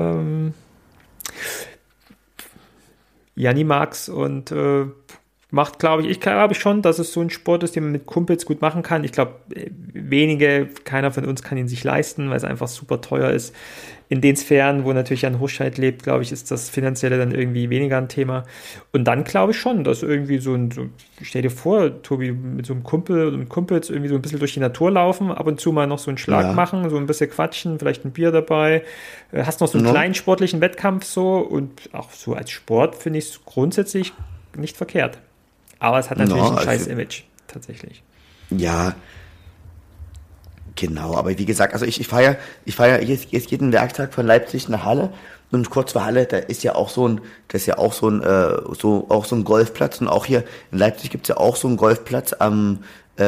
A: Janni mag's und macht, glaube ich schon, dass es so ein Sport ist, den man mit Kumpels gut machen kann. Ich glaube, keiner von uns kann ihn sich leisten, weil es einfach super teuer ist. In den Sphären, wo natürlich Jan Hochscheid lebt, glaube ich, ist das Finanzielle dann irgendwie weniger ein Thema. Und dann glaube ich schon, dass irgendwie stell dir vor, Tobi, mit so einem Kumpel und Kumpels irgendwie so ein bisschen durch die Natur laufen, ab und zu mal noch so einen Schlag machen, so ein bisschen quatschen, vielleicht ein Bier dabei. Hast noch so einen kleinen sportlichen Wettkampf so und auch so als Sport finde ich es grundsätzlich nicht verkehrt. Aber es hat natürlich ein scheiß Image, tatsächlich.
B: Ja, genau, aber wie gesagt, also ich fahre jetzt jeden Werktag von Leipzig nach Halle und kurz vor Halle, da ist ja auch so ein Golfplatz und auch hier in Leipzig gibt's ja auch so einen Golfplatz am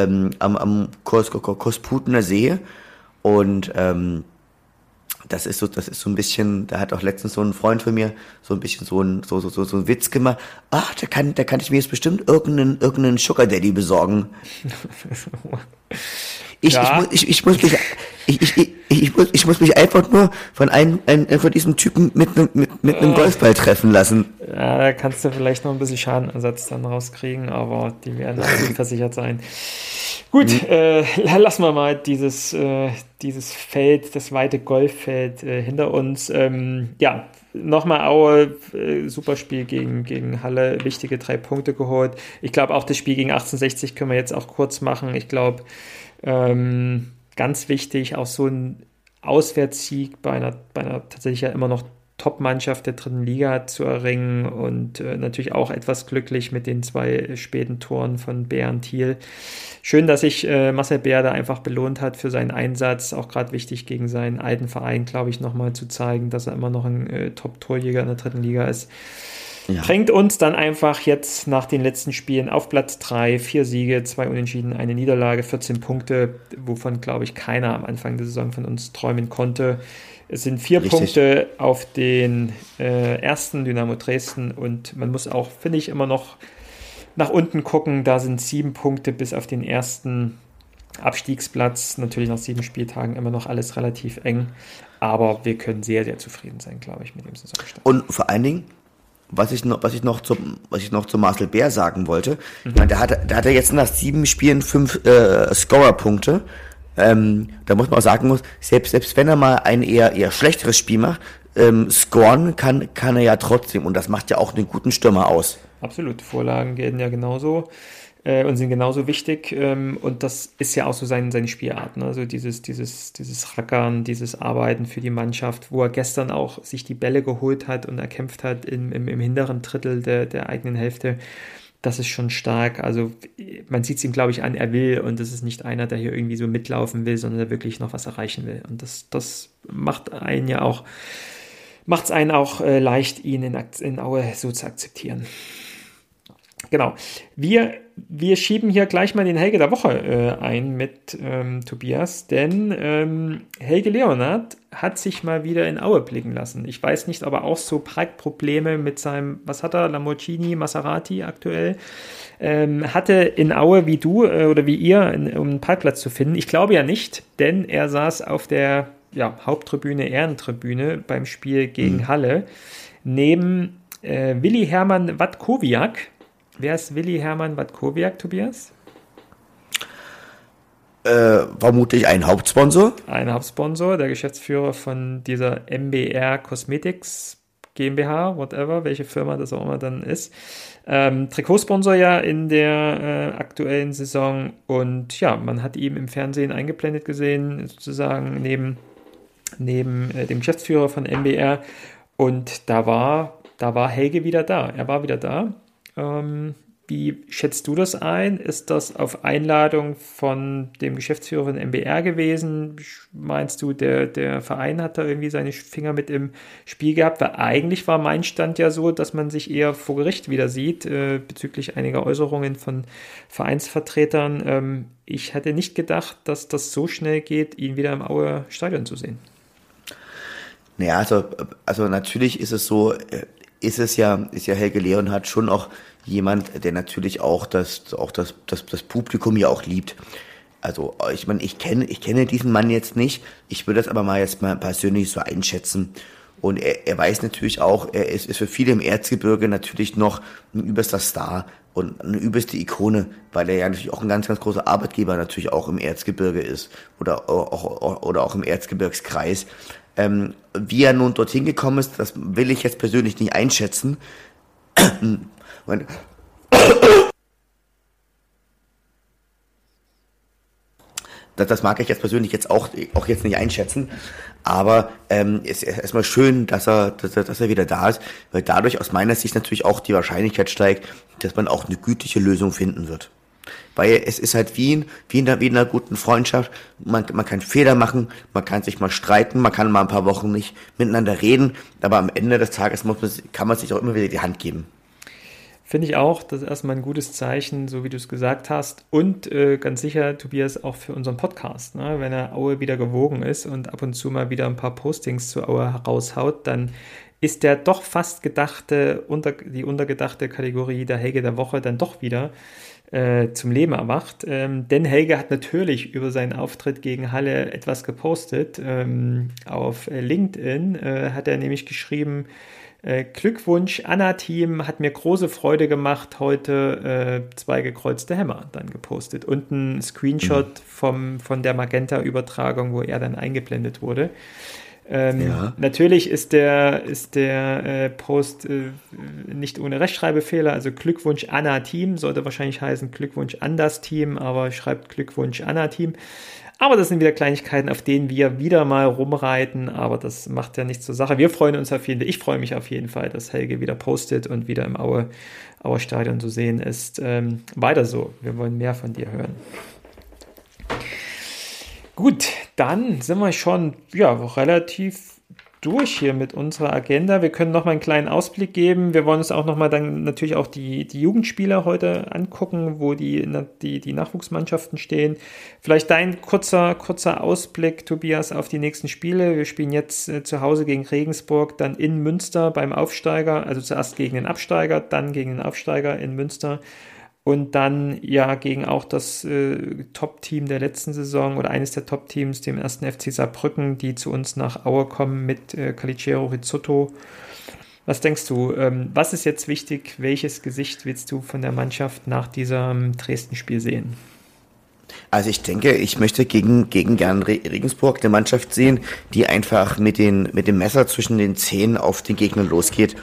B: Kosputener See und das ist so ein bisschen, da hat auch letztens so ein Freund von mir so ein bisschen so ein Witz gemacht. Ach, da kann ich mir jetzt bestimmt irgendeinen Sugar Daddy besorgen. Ich muss Ich muss mich einfach nur von diesem Typen mit einem Golfball treffen lassen.
A: Ja, da kannst du vielleicht noch ein bisschen Schadenersatz dann rauskriegen, aber die werden absolut versichert sein. Gut, lassen wir mal dieses Feld, das weite Golffeld hinter uns. Ja, nochmal Aue, super Spiel gegen Halle, wichtige 3 Punkte geholt. Ich glaube, auch das Spiel gegen 1860 können wir jetzt auch kurz machen. Ich glaube, ganz wichtig, auch so ein Auswärtssieg bei einer tatsächlich ja immer noch Top-Mannschaft der 3. Liga zu erringen und natürlich auch etwas glücklich mit den 2 späten Toren von Bär und Thiel. Schön, dass sich Marcel Bär da einfach belohnt hat für seinen Einsatz, auch gerade wichtig gegen seinen alten Verein, glaube ich, nochmal zu zeigen, dass er immer noch ein Top-Torjäger in der 3. Liga ist. Ja. Bringt uns dann einfach jetzt nach den letzten Spielen auf Platz 3, 4 Siege, 2 Unentschieden, 1 Niederlage, 14 Punkte, wovon, glaube ich, keiner am Anfang der Saison von uns träumen konnte. Es sind 4 Punkte auf den ersten Dynamo Dresden und man muss auch, finde ich, immer noch nach unten gucken. Da sind 7 Punkte bis auf den ersten Abstiegsplatz. Natürlich nach 7 Spieltagen immer noch alles relativ eng, aber wir können sehr, sehr zufrieden sein, glaube ich, mit dem Saisonstart.
B: Und vor allen Dingen, was ich noch zu Marcel Bär sagen wollte, da hat er jetzt nach 7 Spielen 5 Scorer-Punkte. Da muss man auch sagen, selbst wenn er mal ein eher schlechteres Spiel macht, scoren kann er ja trotzdem und das macht ja auch einen guten Stürmer aus.
A: Absolut, Vorlagen gelten ja genauso und sind genauso wichtig und das ist ja auch so seine Spielart, ne? Also dieses Rackern, dieses Arbeiten für die Mannschaft, wo er gestern auch sich die Bälle geholt hat und erkämpft hat im hinteren Drittel der eigenen Hälfte. Das ist schon stark. Also man sieht es ihm, glaube ich, an, er will und das ist nicht einer, der hier irgendwie so mitlaufen will, sondern der wirklich noch was erreichen will. Und das macht einen auch leicht, ihn in Aue so zu akzeptieren. Genau. Wir schieben hier gleich mal den Helge der Woche ein mit Tobias, denn Helge Leonhardt hat sich mal wieder in Aue blicken lassen. Ich weiß nicht, ob er auch so Probleme mit seinem, was hat er, Lamborghini, Maserati aktuell, hatte in Aue wie du oder wie ihr, um einen Parkplatz zu finden. Ich glaube ja nicht, denn er saß auf der Haupttribüne, Ehrentribüne beim Spiel gegen Halle neben Willi Hermann Watkowiak. Wer ist Willi Hermann Watkowiak, Tobias?
B: Vermutlich ein Hauptsponsor.
A: Ein Hauptsponsor, der Geschäftsführer von dieser MBR Cosmetics GmbH, whatever, welche Firma das auch immer dann ist. Trikotsponsor ja in der aktuellen Saison und ja, man hat ihn im Fernsehen eingeblendet gesehen, sozusagen neben dem Geschäftsführer von MBR und da war Helge wieder da. Er war wieder da. Wie schätzt du das ein? Ist das auf Einladung von dem Geschäftsführer von MBR gewesen? Meinst du, der Verein hat da irgendwie seine Finger mit im Spiel gehabt? Weil eigentlich war mein Stand ja so, dass man sich eher vor Gericht wieder sieht, bezüglich einiger Äußerungen von Vereinsvertretern. Ich hätte nicht gedacht, dass das so schnell geht, ihn wieder im Aue Stadion zu sehen.
B: Naja, also natürlich ist es so, ist ja Helge Leonhardt schon auch jemand, der natürlich auch das Publikum ja auch liebt. Also ich meine, ich kenne diesen Mann jetzt nicht, ich würde das aber mal persönlich so einschätzen. Und er weiß natürlich auch, er ist für viele im Erzgebirge natürlich noch ein übelster Star und eine übelste Ikone, weil er ja natürlich auch ein ganz, ganz großer Arbeitgeber natürlich auch im Erzgebirge ist oder auch im Erzgebirgskreis. Wie er nun dorthin gekommen ist, das will ich jetzt persönlich nicht einschätzen. Das mag ich jetzt persönlich jetzt auch jetzt nicht einschätzen, aber es ist erstmal schön, dass er wieder da ist, weil dadurch aus meiner Sicht natürlich auch die Wahrscheinlichkeit steigt, dass man auch eine gütliche Lösung finden wird. Weil es ist halt wie in einer guten Freundschaft, man kann Fehler machen, man kann sich mal streiten, man kann mal ein paar Wochen nicht miteinander reden, aber am Ende des Tages kann man sich auch immer wieder die Hand geben.
A: Finde ich auch, das ist erstmal ein gutes Zeichen, so wie du es gesagt hast. Und ganz sicher, Tobias, auch für unseren Podcast. Ne? Wenn er Aue wieder gewogen ist und ab und zu mal wieder ein paar Postings zu Aue raushaut, dann ist der doch fast die untergedachte Kategorie der Helge der Woche dann doch wieder zum Leben erwacht. Denn Helge hat natürlich über seinen Auftritt gegen Halle etwas gepostet. Auf LinkedIn hat er nämlich geschrieben, Glückwunsch, Anna-Team, hat mir große Freude gemacht, heute 2 gekreuzte Hämmer dann gepostet. Und ein Screenshot von der Magenta-Übertragung, wo er dann eingeblendet wurde. Natürlich ist der Post nicht ohne Rechtschreibfehler, also Glückwunsch Anna-Team, sollte wahrscheinlich heißen Glückwunsch an das Team, aber schreibt Glückwunsch Anna-Team. Aber das sind wieder Kleinigkeiten, auf denen wir wieder mal rumreiten, aber das macht ja nichts zur Sache. Ich freue mich auf jeden Fall, dass Helge wieder postet und wieder im Auer Stadion zu sehen ist. Weiter so, wir wollen mehr von dir hören. Gut, dann sind wir schon relativ durch hier mit unserer Agenda. Wir können noch mal einen kleinen Ausblick geben. Wir wollen uns auch noch mal dann natürlich auch die Jugendspieler heute angucken, wo die Nachwuchsmannschaften stehen. Vielleicht dein kurzer Ausblick, Tobias, auf die nächsten Spiele. Wir spielen jetzt zu Hause gegen Regensburg, dann in Münster beim Aufsteiger, also zuerst gegen den Absteiger, dann gegen den Aufsteiger in Münster. Und dann gegen auch das Top-Team der letzten Saison oder eines der Top-Teams, dem 1. FC Saarbrücken, die zu uns nach Aue kommen mit Caliciero Rizzotto. Was denkst du, was ist jetzt wichtig? Welches Gesicht willst du von der Mannschaft nach diesem Dresden-Spiel sehen?
B: Also ich denke, ich möchte gegen gern Regensburg eine Mannschaft sehen, die einfach mit dem Messer zwischen den Zähnen auf den Gegner losgeht.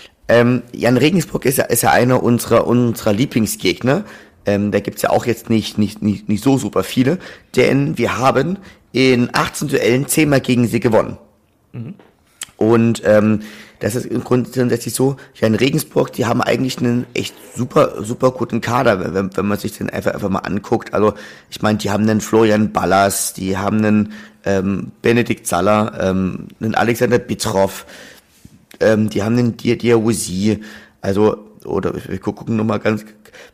B: Jan Regensburg ist ja einer unserer Lieblingsgegner. Da gibt's ja auch jetzt nicht so super viele, denn wir haben in 18 Duellen 10-mal gegen sie gewonnen. Mhm. Und das ist im Grunde grundsätzlich so, Jan Regensburg, die haben eigentlich einen echt super guten Kader, wenn man sich den einfach mal anguckt. Also ich meine, die haben einen Florian Ballas, die haben einen Benedikt Zaller, einen Alexander Bitroff, die haben den Diawusi, also, oder wir gucken nochmal ganz,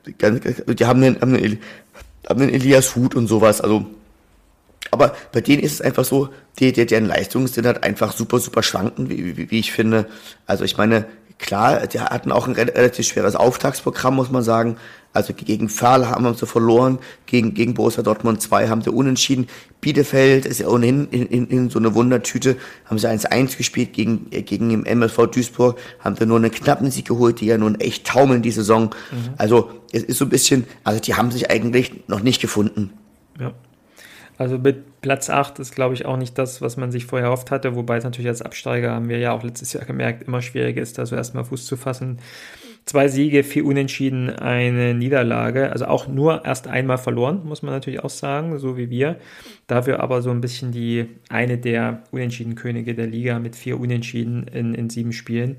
B: die haben einen Elias Huth und sowas, also, aber bei denen ist es einfach so, deren Leistungen sind halt einfach super schwankend, wie ich finde. Also ich meine, klar, die hatten auch ein relativ schweres Auftaktprogramm, muss man sagen. Also gegen Verl haben sie verloren, gegen Borussia Dortmund 2 haben sie unentschieden. Bielefeld ist ja ohnehin in so eine Wundertüte, haben sie 1-1 gespielt gegen den MSV Duisburg, haben sie nur einen knappen Sieg geholt, die ja nun echt taumeln die Saison. Mhm. Also es ist so ein bisschen, also die haben sich eigentlich noch nicht gefunden.
A: Ja. Also mit Platz 8 ist, glaube ich, auch nicht das, was man sich vorher erhofft hatte, wobei es natürlich als Absteiger, haben wir ja auch letztes Jahr gemerkt, immer schwieriger ist, da so erstmal Fuß zu fassen. 2 Siege, 4 Unentschieden, eine Niederlage, also auch nur erst einmal verloren, muss man natürlich auch sagen, so wie wir. Dafür aber so ein bisschen eine der Unentschieden-Könige der Liga mit 4 Unentschieden in 7 Spielen.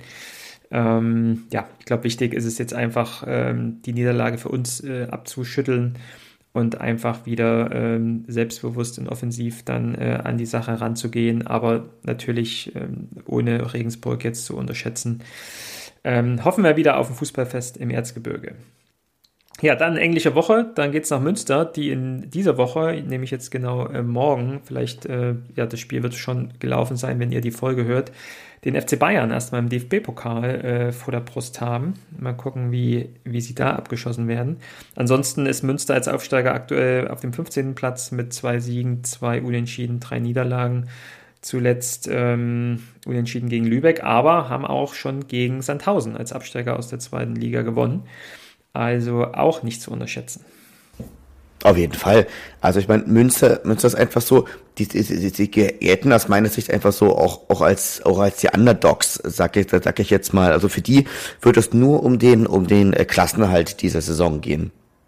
A: Ich glaube, wichtig ist es jetzt einfach, die Niederlage für uns abzuschütteln und einfach wieder selbstbewusst und offensiv dann an die Sache ranzugehen, aber natürlich ohne Regensburg jetzt zu unterschätzen. Hoffen wir wieder auf ein Fußballfest im Erzgebirge. Ja, dann englische Woche, dann geht's nach Münster, die in dieser Woche, nämlich jetzt genau morgen, vielleicht, das Spiel wird schon gelaufen sein, wenn ihr die Folge hört, den FC Bayern erstmal im DFB-Pokal vor der Brust haben. Mal gucken, wie sie da abgeschossen werden. Ansonsten ist Münster als Aufsteiger aktuell auf dem 15. Platz mit 2 Siegen, 2 Unentschieden, 3 Niederlagen. Zuletzt unentschieden gegen Lübeck, aber haben auch schon gegen Sandhausen als Absteiger aus der 2. Liga gewonnen. Also auch nicht zu unterschätzen.
B: Auf jeden Fall. Also ich meine, Münster ist einfach so, die gelten aus meiner Sicht einfach so auch als die Underdogs, sag ich jetzt mal. Also für die wird es nur um den Klassenerhalt dieser Saison gehen.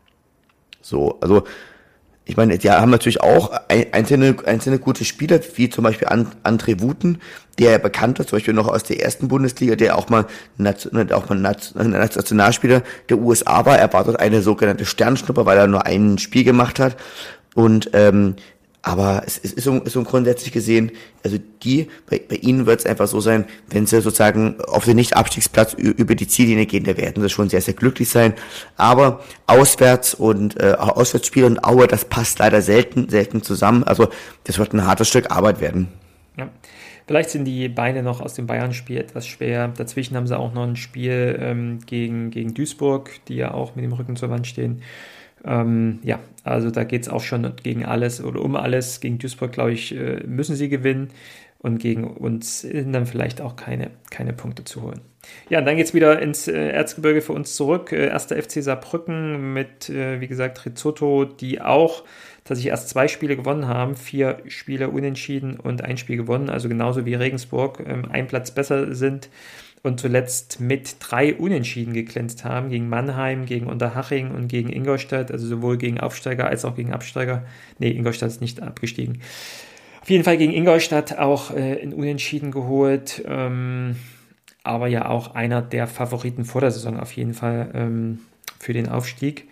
B: So, also ich meine, die haben natürlich auch einzelne gute Spieler, wie zum Beispiel André Wuten, der ja bekannt ist, zum Beispiel noch aus der ersten Bundesliga, der auch mal Nationalspieler der USA war. Er war dort eine sogenannte Sternschnuppe, weil er nur ein Spiel gemacht hat. Und aber es ist so grundsätzlich gesehen, also bei ihnen wird es einfach so sein, wenn sie sozusagen auf den Nicht-Abstiegsplatz über die Ziellinie gehen, da werden sie schon sehr glücklich sein. Aber Auswärtsspiel und Aue, das passt leider selten zusammen. Also das wird ein hartes Stück Arbeit werden.
A: Ja. Vielleicht sind die Beine noch aus dem Bayern-Spiel etwas schwer. Dazwischen haben sie auch noch ein Spiel gegen Duisburg, die ja auch mit dem Rücken zur Wand stehen. Ja, also da geht es auch schon gegen alles oder um alles. Gegen Duisburg, glaube ich, müssen sie gewinnen und gegen uns sind dann vielleicht auch keine Punkte zu holen. Ja, und dann geht es wieder ins Erzgebirge für uns zurück. 1. FC Saarbrücken mit, wie gesagt, Rizzuto, die auch tatsächlich erst 2 Spiele gewonnen haben, 4 Spiele unentschieden und 1 Spiel gewonnen, also genauso wie Regensburg, ein Platz besser sind und zuletzt mit 3 Unentschieden geglänzt haben, gegen Mannheim, gegen Unterhaching und gegen Ingolstadt, also sowohl gegen Aufsteiger als auch gegen Absteiger. Nee, Ingolstadt ist nicht abgestiegen. Auf jeden Fall gegen Ingolstadt auch in Unentschieden geholt, aber ja auch einer der Favoriten vor der Saison auf jeden Fall für den Aufstieg.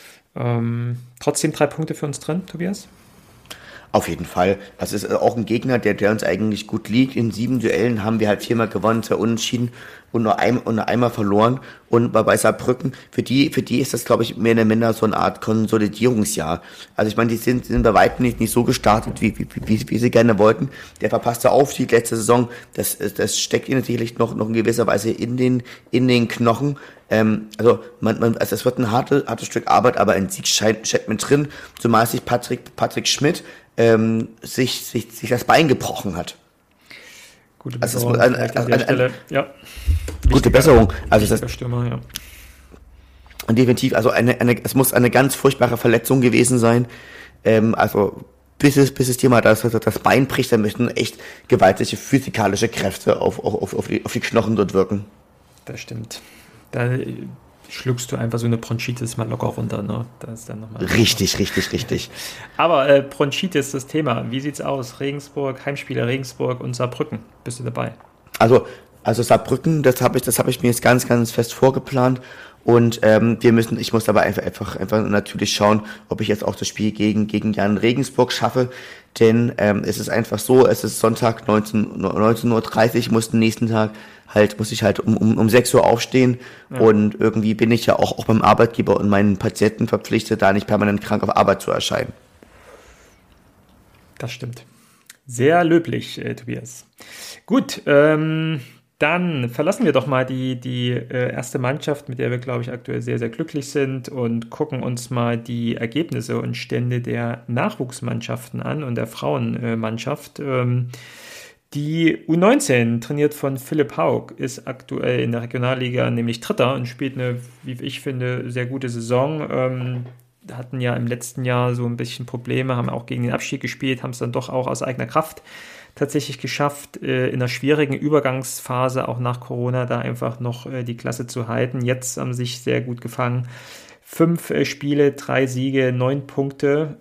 A: Trotzdem 3 Punkte für uns drin, Tobias?
B: Auf jeden Fall. Das ist auch ein Gegner, der uns eigentlich gut liegt. In 7 Duellen haben wir halt 4-mal gewonnen, 2 unentschieden und nur einmal verloren. Und bei Saarbrücken, für die ist das, glaube ich, mehr oder minder so eine Art Konsolidierungsjahr. Also ich meine, die sind bei weitem nicht so gestartet, wie sie gerne wollten. Der verpasste Aufstieg letzte Saison, das steckt ihnen sicherlich noch in gewisser Weise in den Knochen. Also es wird ein hartes Stück Arbeit, aber ein Sieg steckt mit drin, zumal sich Patrick Schmidt sich das Bein gebrochen hat.
A: Gute Besserung an der Stelle. Ja.
B: Gute Besserung. Also das
A: Stürmer, ja.
B: Und definitiv, also es muss eine ganz furchtbare Verletzung gewesen sein. Also bis das Thema das Bein bricht, dann müssen echt gewaltige physikalische Kräfte auf die Knochen dort wirken.
A: Das stimmt. Da schluckst du einfach so eine Bronchitis mal locker runter, ne? Das ist dann nochmal
B: Richtig.
A: Aber Bronchitis, das Thema. Wie sieht's aus? Regensburg, Heimspiele Regensburg und Saarbrücken. Bist du dabei?
B: Also Saarbrücken, das habe ich mir jetzt ganz, ganz fest vorgeplant. Und ich muss aber einfach natürlich schauen, ob ich jetzt auch das Spiel gegen Jan Regensburg schaffe. Denn es ist einfach so, es ist Sonntag 19:30 Uhr, muss ich halt um 6 Uhr aufstehen. Ja. Und irgendwie bin ich ja auch beim Arbeitgeber und meinen Patienten verpflichtet, da nicht permanent krank auf Arbeit zu erscheinen.
A: Das stimmt. Sehr löblich, Tobias. Gut, dann verlassen wir doch mal die erste Mannschaft, mit der wir, glaube ich, aktuell sehr, sehr glücklich sind und gucken uns mal die Ergebnisse und Stände der Nachwuchsmannschaften an und der Frauenmannschaft. Die U19, trainiert von Philipp Haug, ist aktuell in der Regionalliga nämlich Dritter und spielt eine, wie ich finde, sehr gute Saison. Hatten ja im letzten Jahr so ein bisschen Probleme, haben auch gegen den Abstieg gespielt, haben es dann doch auch aus eigener Kraft tatsächlich geschafft, in einer schwierigen Übergangsphase, auch nach Corona, da einfach noch die Klasse zu halten. Jetzt haben sie sich sehr gut gefangen. 5 Spiele, 3 Siege, 9 Punkte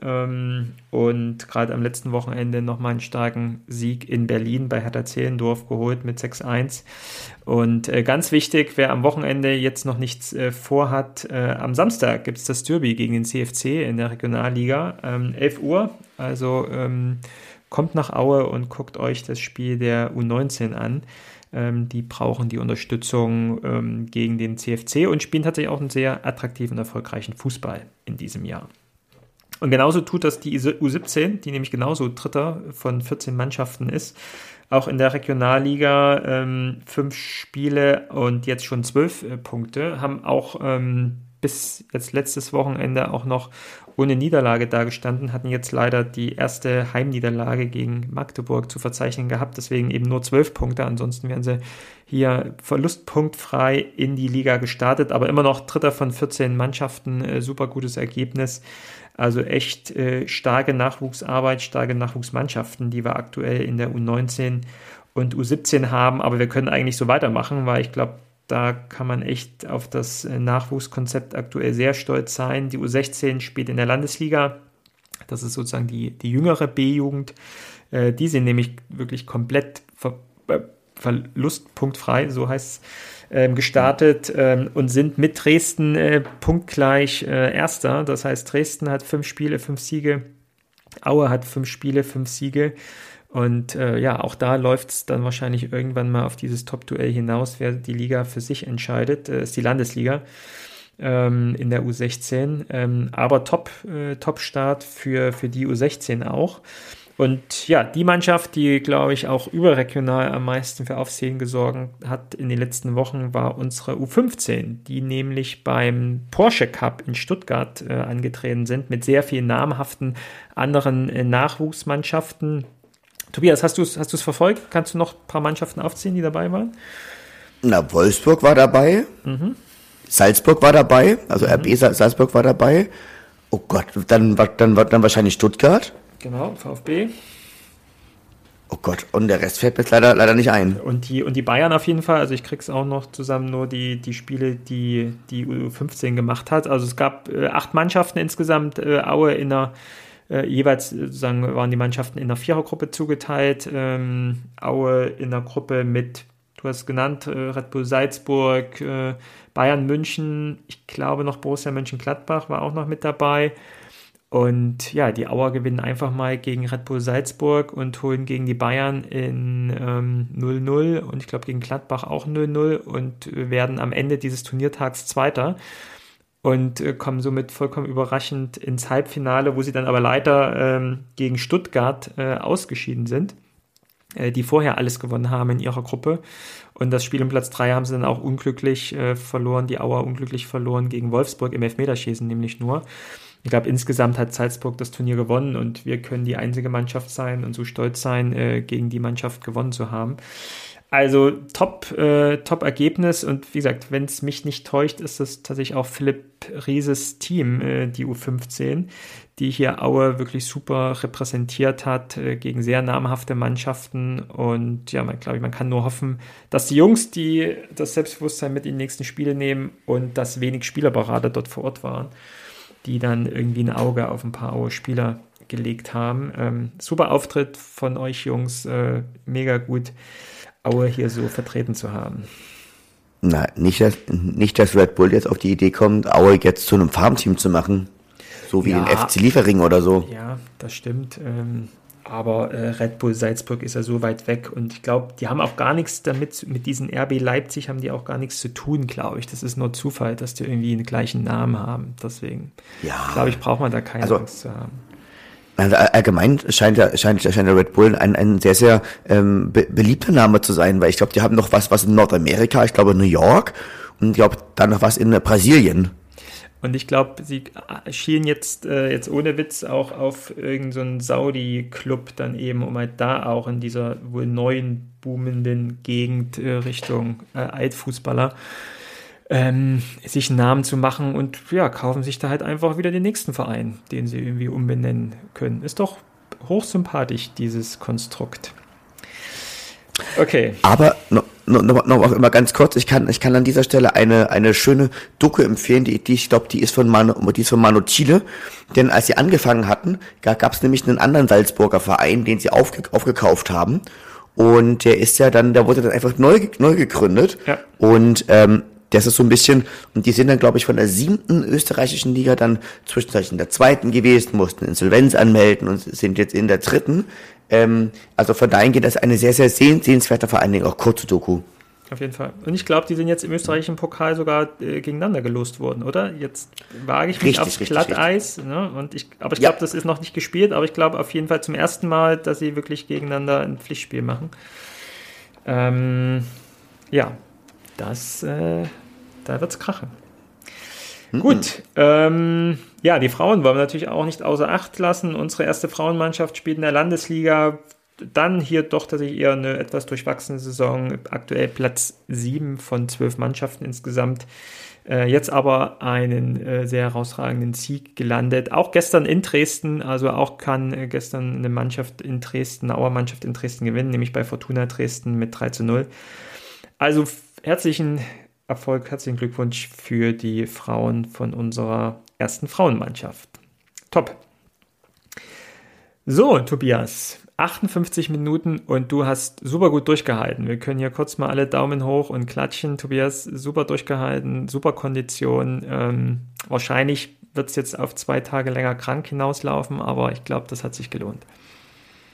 A: und gerade am letzten Wochenende nochmal einen starken Sieg in Berlin bei Hertha Zehlendorf geholt mit 6-1. Und ganz wichtig, wer am Wochenende jetzt noch nichts vorhat, am Samstag gibt es das Derby gegen den CFC in der Regionalliga, 11 Uhr, also kommt nach Aue und guckt euch das Spiel der U19 an. Die brauchen die Unterstützung gegen den CFC und spielen tatsächlich auch einen sehr attraktiven, erfolgreichen Fußball in diesem Jahr. Und genauso tut das die U17, die nämlich genauso Dritter von 14 Mannschaften ist. Auch in der Regionalliga 5 Spiele und jetzt schon 12 Punkte, haben auch bis jetzt letztes Wochenende auch noch ohne Niederlage dagestanden, hatten jetzt leider die erste Heimniederlage gegen Magdeburg zu verzeichnen gehabt, deswegen eben nur 12 Punkte, ansonsten wären sie hier verlustpunktfrei in die Liga gestartet, aber immer noch Dritter von 14 Mannschaften, super gutes Ergebnis, also echt starke Nachwuchsarbeit, starke Nachwuchsmannschaften, die wir aktuell in der U19 und U17 haben, aber wir können eigentlich so weitermachen, weil ich glaube, da kann man echt auf das Nachwuchskonzept aktuell sehr stolz sein. Die U16 spielt in der Landesliga. Das ist sozusagen die jüngere B-Jugend. Die sind nämlich wirklich komplett verlustpunktfrei, so heißt es, gestartet und sind mit Dresden punktgleich Erster. Das heißt, Dresden hat 5 Spiele, 5 Siege. Aue hat 5 Spiele, 5 Siege. Und auch da läuft es dann wahrscheinlich irgendwann mal auf dieses Top-Duell hinaus, wer die Liga für sich entscheidet. Ist die Landesliga in der U16. Aber Top-Start für die U16 auch. Und ja, die Mannschaft, die, glaube ich, auch überregional am meisten für Aufsehen gesorgt hat in den letzten Wochen, war unsere U15, die nämlich beim Porsche Cup in Stuttgart angetreten sind, mit sehr vielen namhaften anderen Nachwuchsmannschaften. Tobias, hast du es verfolgt? Kannst du noch ein paar Mannschaften aufzählen, die dabei waren?
B: Na, Wolfsburg war dabei, Salzburg war dabei, also RB Salzburg war dabei. Oh Gott, dann wahrscheinlich Stuttgart.
A: Genau, VfB.
B: Oh Gott, und der Rest fällt mir jetzt leider nicht ein.
A: Und die Bayern auf jeden Fall, also ich krieg's auch noch zusammen, nur die Spiele, die U15 gemacht hat. Also es gab 8 Mannschaften insgesamt, Aue in einer, jeweils sozusagen waren die Mannschaften in einer Vierergruppe zugeteilt. Aue in einer Gruppe mit, du hast es genannt, Red Bull Salzburg, Bayern München, ich glaube noch Borussia Mönchengladbach war auch noch mit dabei. Und ja, die Auer gewinnen einfach mal gegen Red Bull Salzburg und holen gegen die Bayern in 0-0 und ich glaube gegen Gladbach auch 0-0 und werden am Ende dieses Turniertags Zweiter und kommen somit vollkommen überraschend ins Halbfinale, wo sie dann aber leider gegen Stuttgart ausgeschieden sind, die vorher alles gewonnen haben in ihrer Gruppe. Und das Spiel um Platz 3 haben sie dann auch unglücklich verloren, die Auer unglücklich verloren gegen Wolfsburg im Elfmeterschießen nämlich nur. Ich glaube, insgesamt hat Salzburg das Turnier gewonnen und wir können die einzige Mannschaft sein und so stolz sein, gegen die Mannschaft gewonnen zu haben. Also top Ergebnis und wie gesagt, wenn es mich nicht täuscht, ist das tatsächlich auch Philipp Rieses Team, die U15, die hier Aue wirklich super repräsentiert hat gegen sehr namhafte Mannschaften und ja, man kann nur hoffen, dass die Jungs, die das Selbstbewusstsein mit in die nächsten Spiele nehmen und dass wenig Spielerberater dort vor Ort waren, die dann irgendwie ein Auge auf ein paar Aue-Spieler gelegt haben. Super Auftritt von euch Jungs, mega gut, Aue hier so vertreten zu haben.
B: Na, nicht, dass Red Bull jetzt auf die Idee kommt, Aue jetzt zu einem Farmteam zu machen, so wie den FC Liefering oder so.
A: Ja, das stimmt. Aber Red Bull Salzburg ist ja so weit weg und ich glaube, die haben auch gar nichts damit, mit diesen RB Leipzig haben die auch gar nichts zu tun, glaube ich. Das ist nur Zufall, dass die irgendwie den gleichen Namen haben. Deswegen, glaube ich, braucht man da keine Angst zu haben.
B: Also allgemein scheint der Red Bull ein sehr, sehr beliebter Name zu sein, weil ich glaube, die haben noch was in Nordamerika, ich glaube New York und ich glaube dann noch was in Brasilien.
A: Und ich glaube, sie schielen jetzt ohne Witz auch auf irgendeinen Saudi-Club dann eben, um halt da auch in dieser wohl neuen, boomenden Gegend Richtung Altfußballer sich einen Namen zu machen und ja, kaufen sich da halt einfach wieder den nächsten Verein, den sie irgendwie umbenennen können. Ist doch hochsympathisch, dieses Konstrukt. Okay.
B: Aber noch mal ganz kurz, ich kann an dieser Stelle eine schöne Doku empfehlen, die ich glaube, die ist von Manu Chile, denn als sie angefangen hatten, gab es nämlich einen anderen Salzburger Verein, den sie aufgekauft haben und der wurde dann einfach neu gegründet und das ist so ein bisschen, und die sind dann, glaube ich, von der 7. österreichischen Liga dann zwischenzeitlich in der 2. gewesen, mussten Insolvenz anmelden und sind jetzt in der 3. Also von dahin geht das eine sehr, sehr sehenswerte, vor allen Dingen auch kurze Doku.
A: Auf jeden Fall. Und ich glaube, die sind jetzt im österreichischen Pokal sogar gegeneinander gelost worden, oder? Jetzt wage ich mich aufs Glatteis. Ne? Aber ich glaube, das ist noch nicht gespielt, aber ich glaube auf jeden Fall zum ersten Mal, dass sie wirklich gegeneinander ein Pflichtspiel machen. Da wird's krachen. Gut, die Frauen wollen wir natürlich auch nicht außer Acht lassen. Unsere erste Frauenmannschaft spielt in der Landesliga. Dann hier doch tatsächlich eher eine etwas durchwachsene Saison. Aktuell Platz 7 von 12 Mannschaften insgesamt. Jetzt aber einen sehr herausragenden Sieg gelandet. Auch gestern in Dresden, also auch kann gestern eine Mannschaft in Dresden, eine Auermannschaft in Dresden gewinnen, nämlich bei Fortuna Dresden mit 3:0. Also herzlichen Glückwunsch für die Frauen von unserer ersten Frauenmannschaft. Top. So, Tobias, 58 Minuten und du hast super gut durchgehalten. Wir können hier kurz mal alle Daumen hoch und klatschen. Tobias, super durchgehalten, super Kondition. Wahrscheinlich wird es jetzt auf 2 Tage länger krank hinauslaufen, aber ich glaube, das hat sich gelohnt.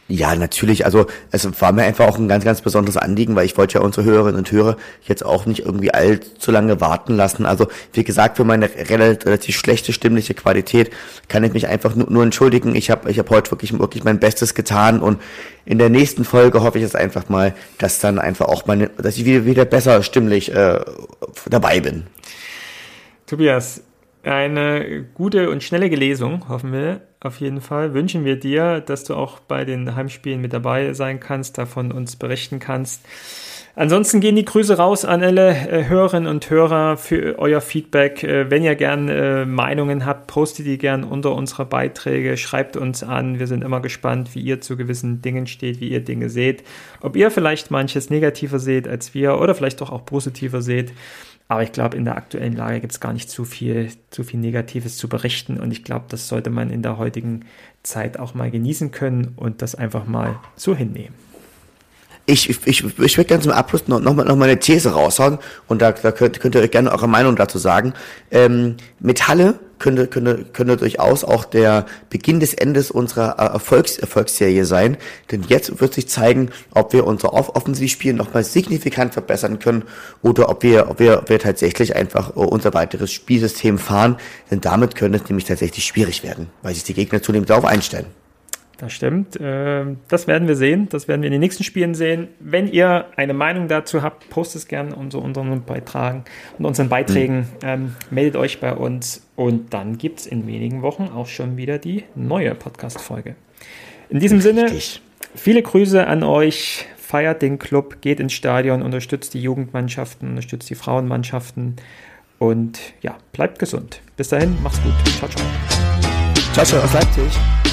B: Ja, natürlich. Also es war mir einfach auch ein ganz, ganz besonderes Anliegen, weil ich wollte ja unsere Hörerinnen und Hörer jetzt auch nicht irgendwie allzu lange warten lassen. Also wie gesagt, für meine relativ schlechte stimmliche Qualität kann ich mich einfach nur entschuldigen. Ich habe heute wirklich mein Bestes getan und in der nächsten Folge hoffe ich jetzt einfach mal, dass dann einfach auch dass ich wieder besser stimmlich dabei bin.
A: Tobias, eine gute und schnelle Lesung, hoffen wir auf jeden Fall. Wünschen wir dir, dass du auch bei den Heimspielen mit dabei sein kannst, davon uns berichten kannst. Ansonsten gehen die Grüße raus an alle Hörerinnen und Hörer für euer Feedback. Wenn ihr gern Meinungen habt, postet die gern unter unsere Beiträge, schreibt uns an. Wir sind immer gespannt, wie ihr zu gewissen Dingen steht, wie ihr Dinge seht. Ob ihr vielleicht manches negativer seht als wir oder vielleicht doch auch positiver seht. Aber ich glaube, in der aktuellen Lage gibt es gar nicht zu viel Negatives zu berichten. Und ich glaube, das sollte man in der heutigen Zeit auch mal genießen können und das einfach mal so hinnehmen.
B: Ich möchte gerne zum Abschluss noch mal eine These raushauen und da könnt ihr euch gerne eure Meinung dazu sagen. Mit Halle könnte durchaus auch der Beginn des Endes unserer Erfolgsserie sein, denn jetzt wird sich zeigen, ob wir unser Offensivspiel nochmal signifikant verbessern können oder ob wir tatsächlich einfach unser weiteres Spielsystem fahren, denn damit könnte es nämlich tatsächlich schwierig werden, weil sich die Gegner zunehmend darauf einstellen.
A: Das stimmt. Das werden wir sehen. Das werden wir in den nächsten Spielen sehen. Wenn ihr eine Meinung dazu habt, postet es gerne unter unseren Beiträgen. Meldet euch bei uns. Und dann gibt es in wenigen Wochen auch schon wieder die neue Podcast-Folge. In diesem Sinne, viele Grüße an euch. Feiert den Club, geht ins Stadion, unterstützt die Jugendmannschaften, unterstützt die Frauenmannschaften. Und ja, bleibt gesund. Bis dahin, macht's gut. Ciao, ciao.
B: Ciao, ciao aus Leipzig.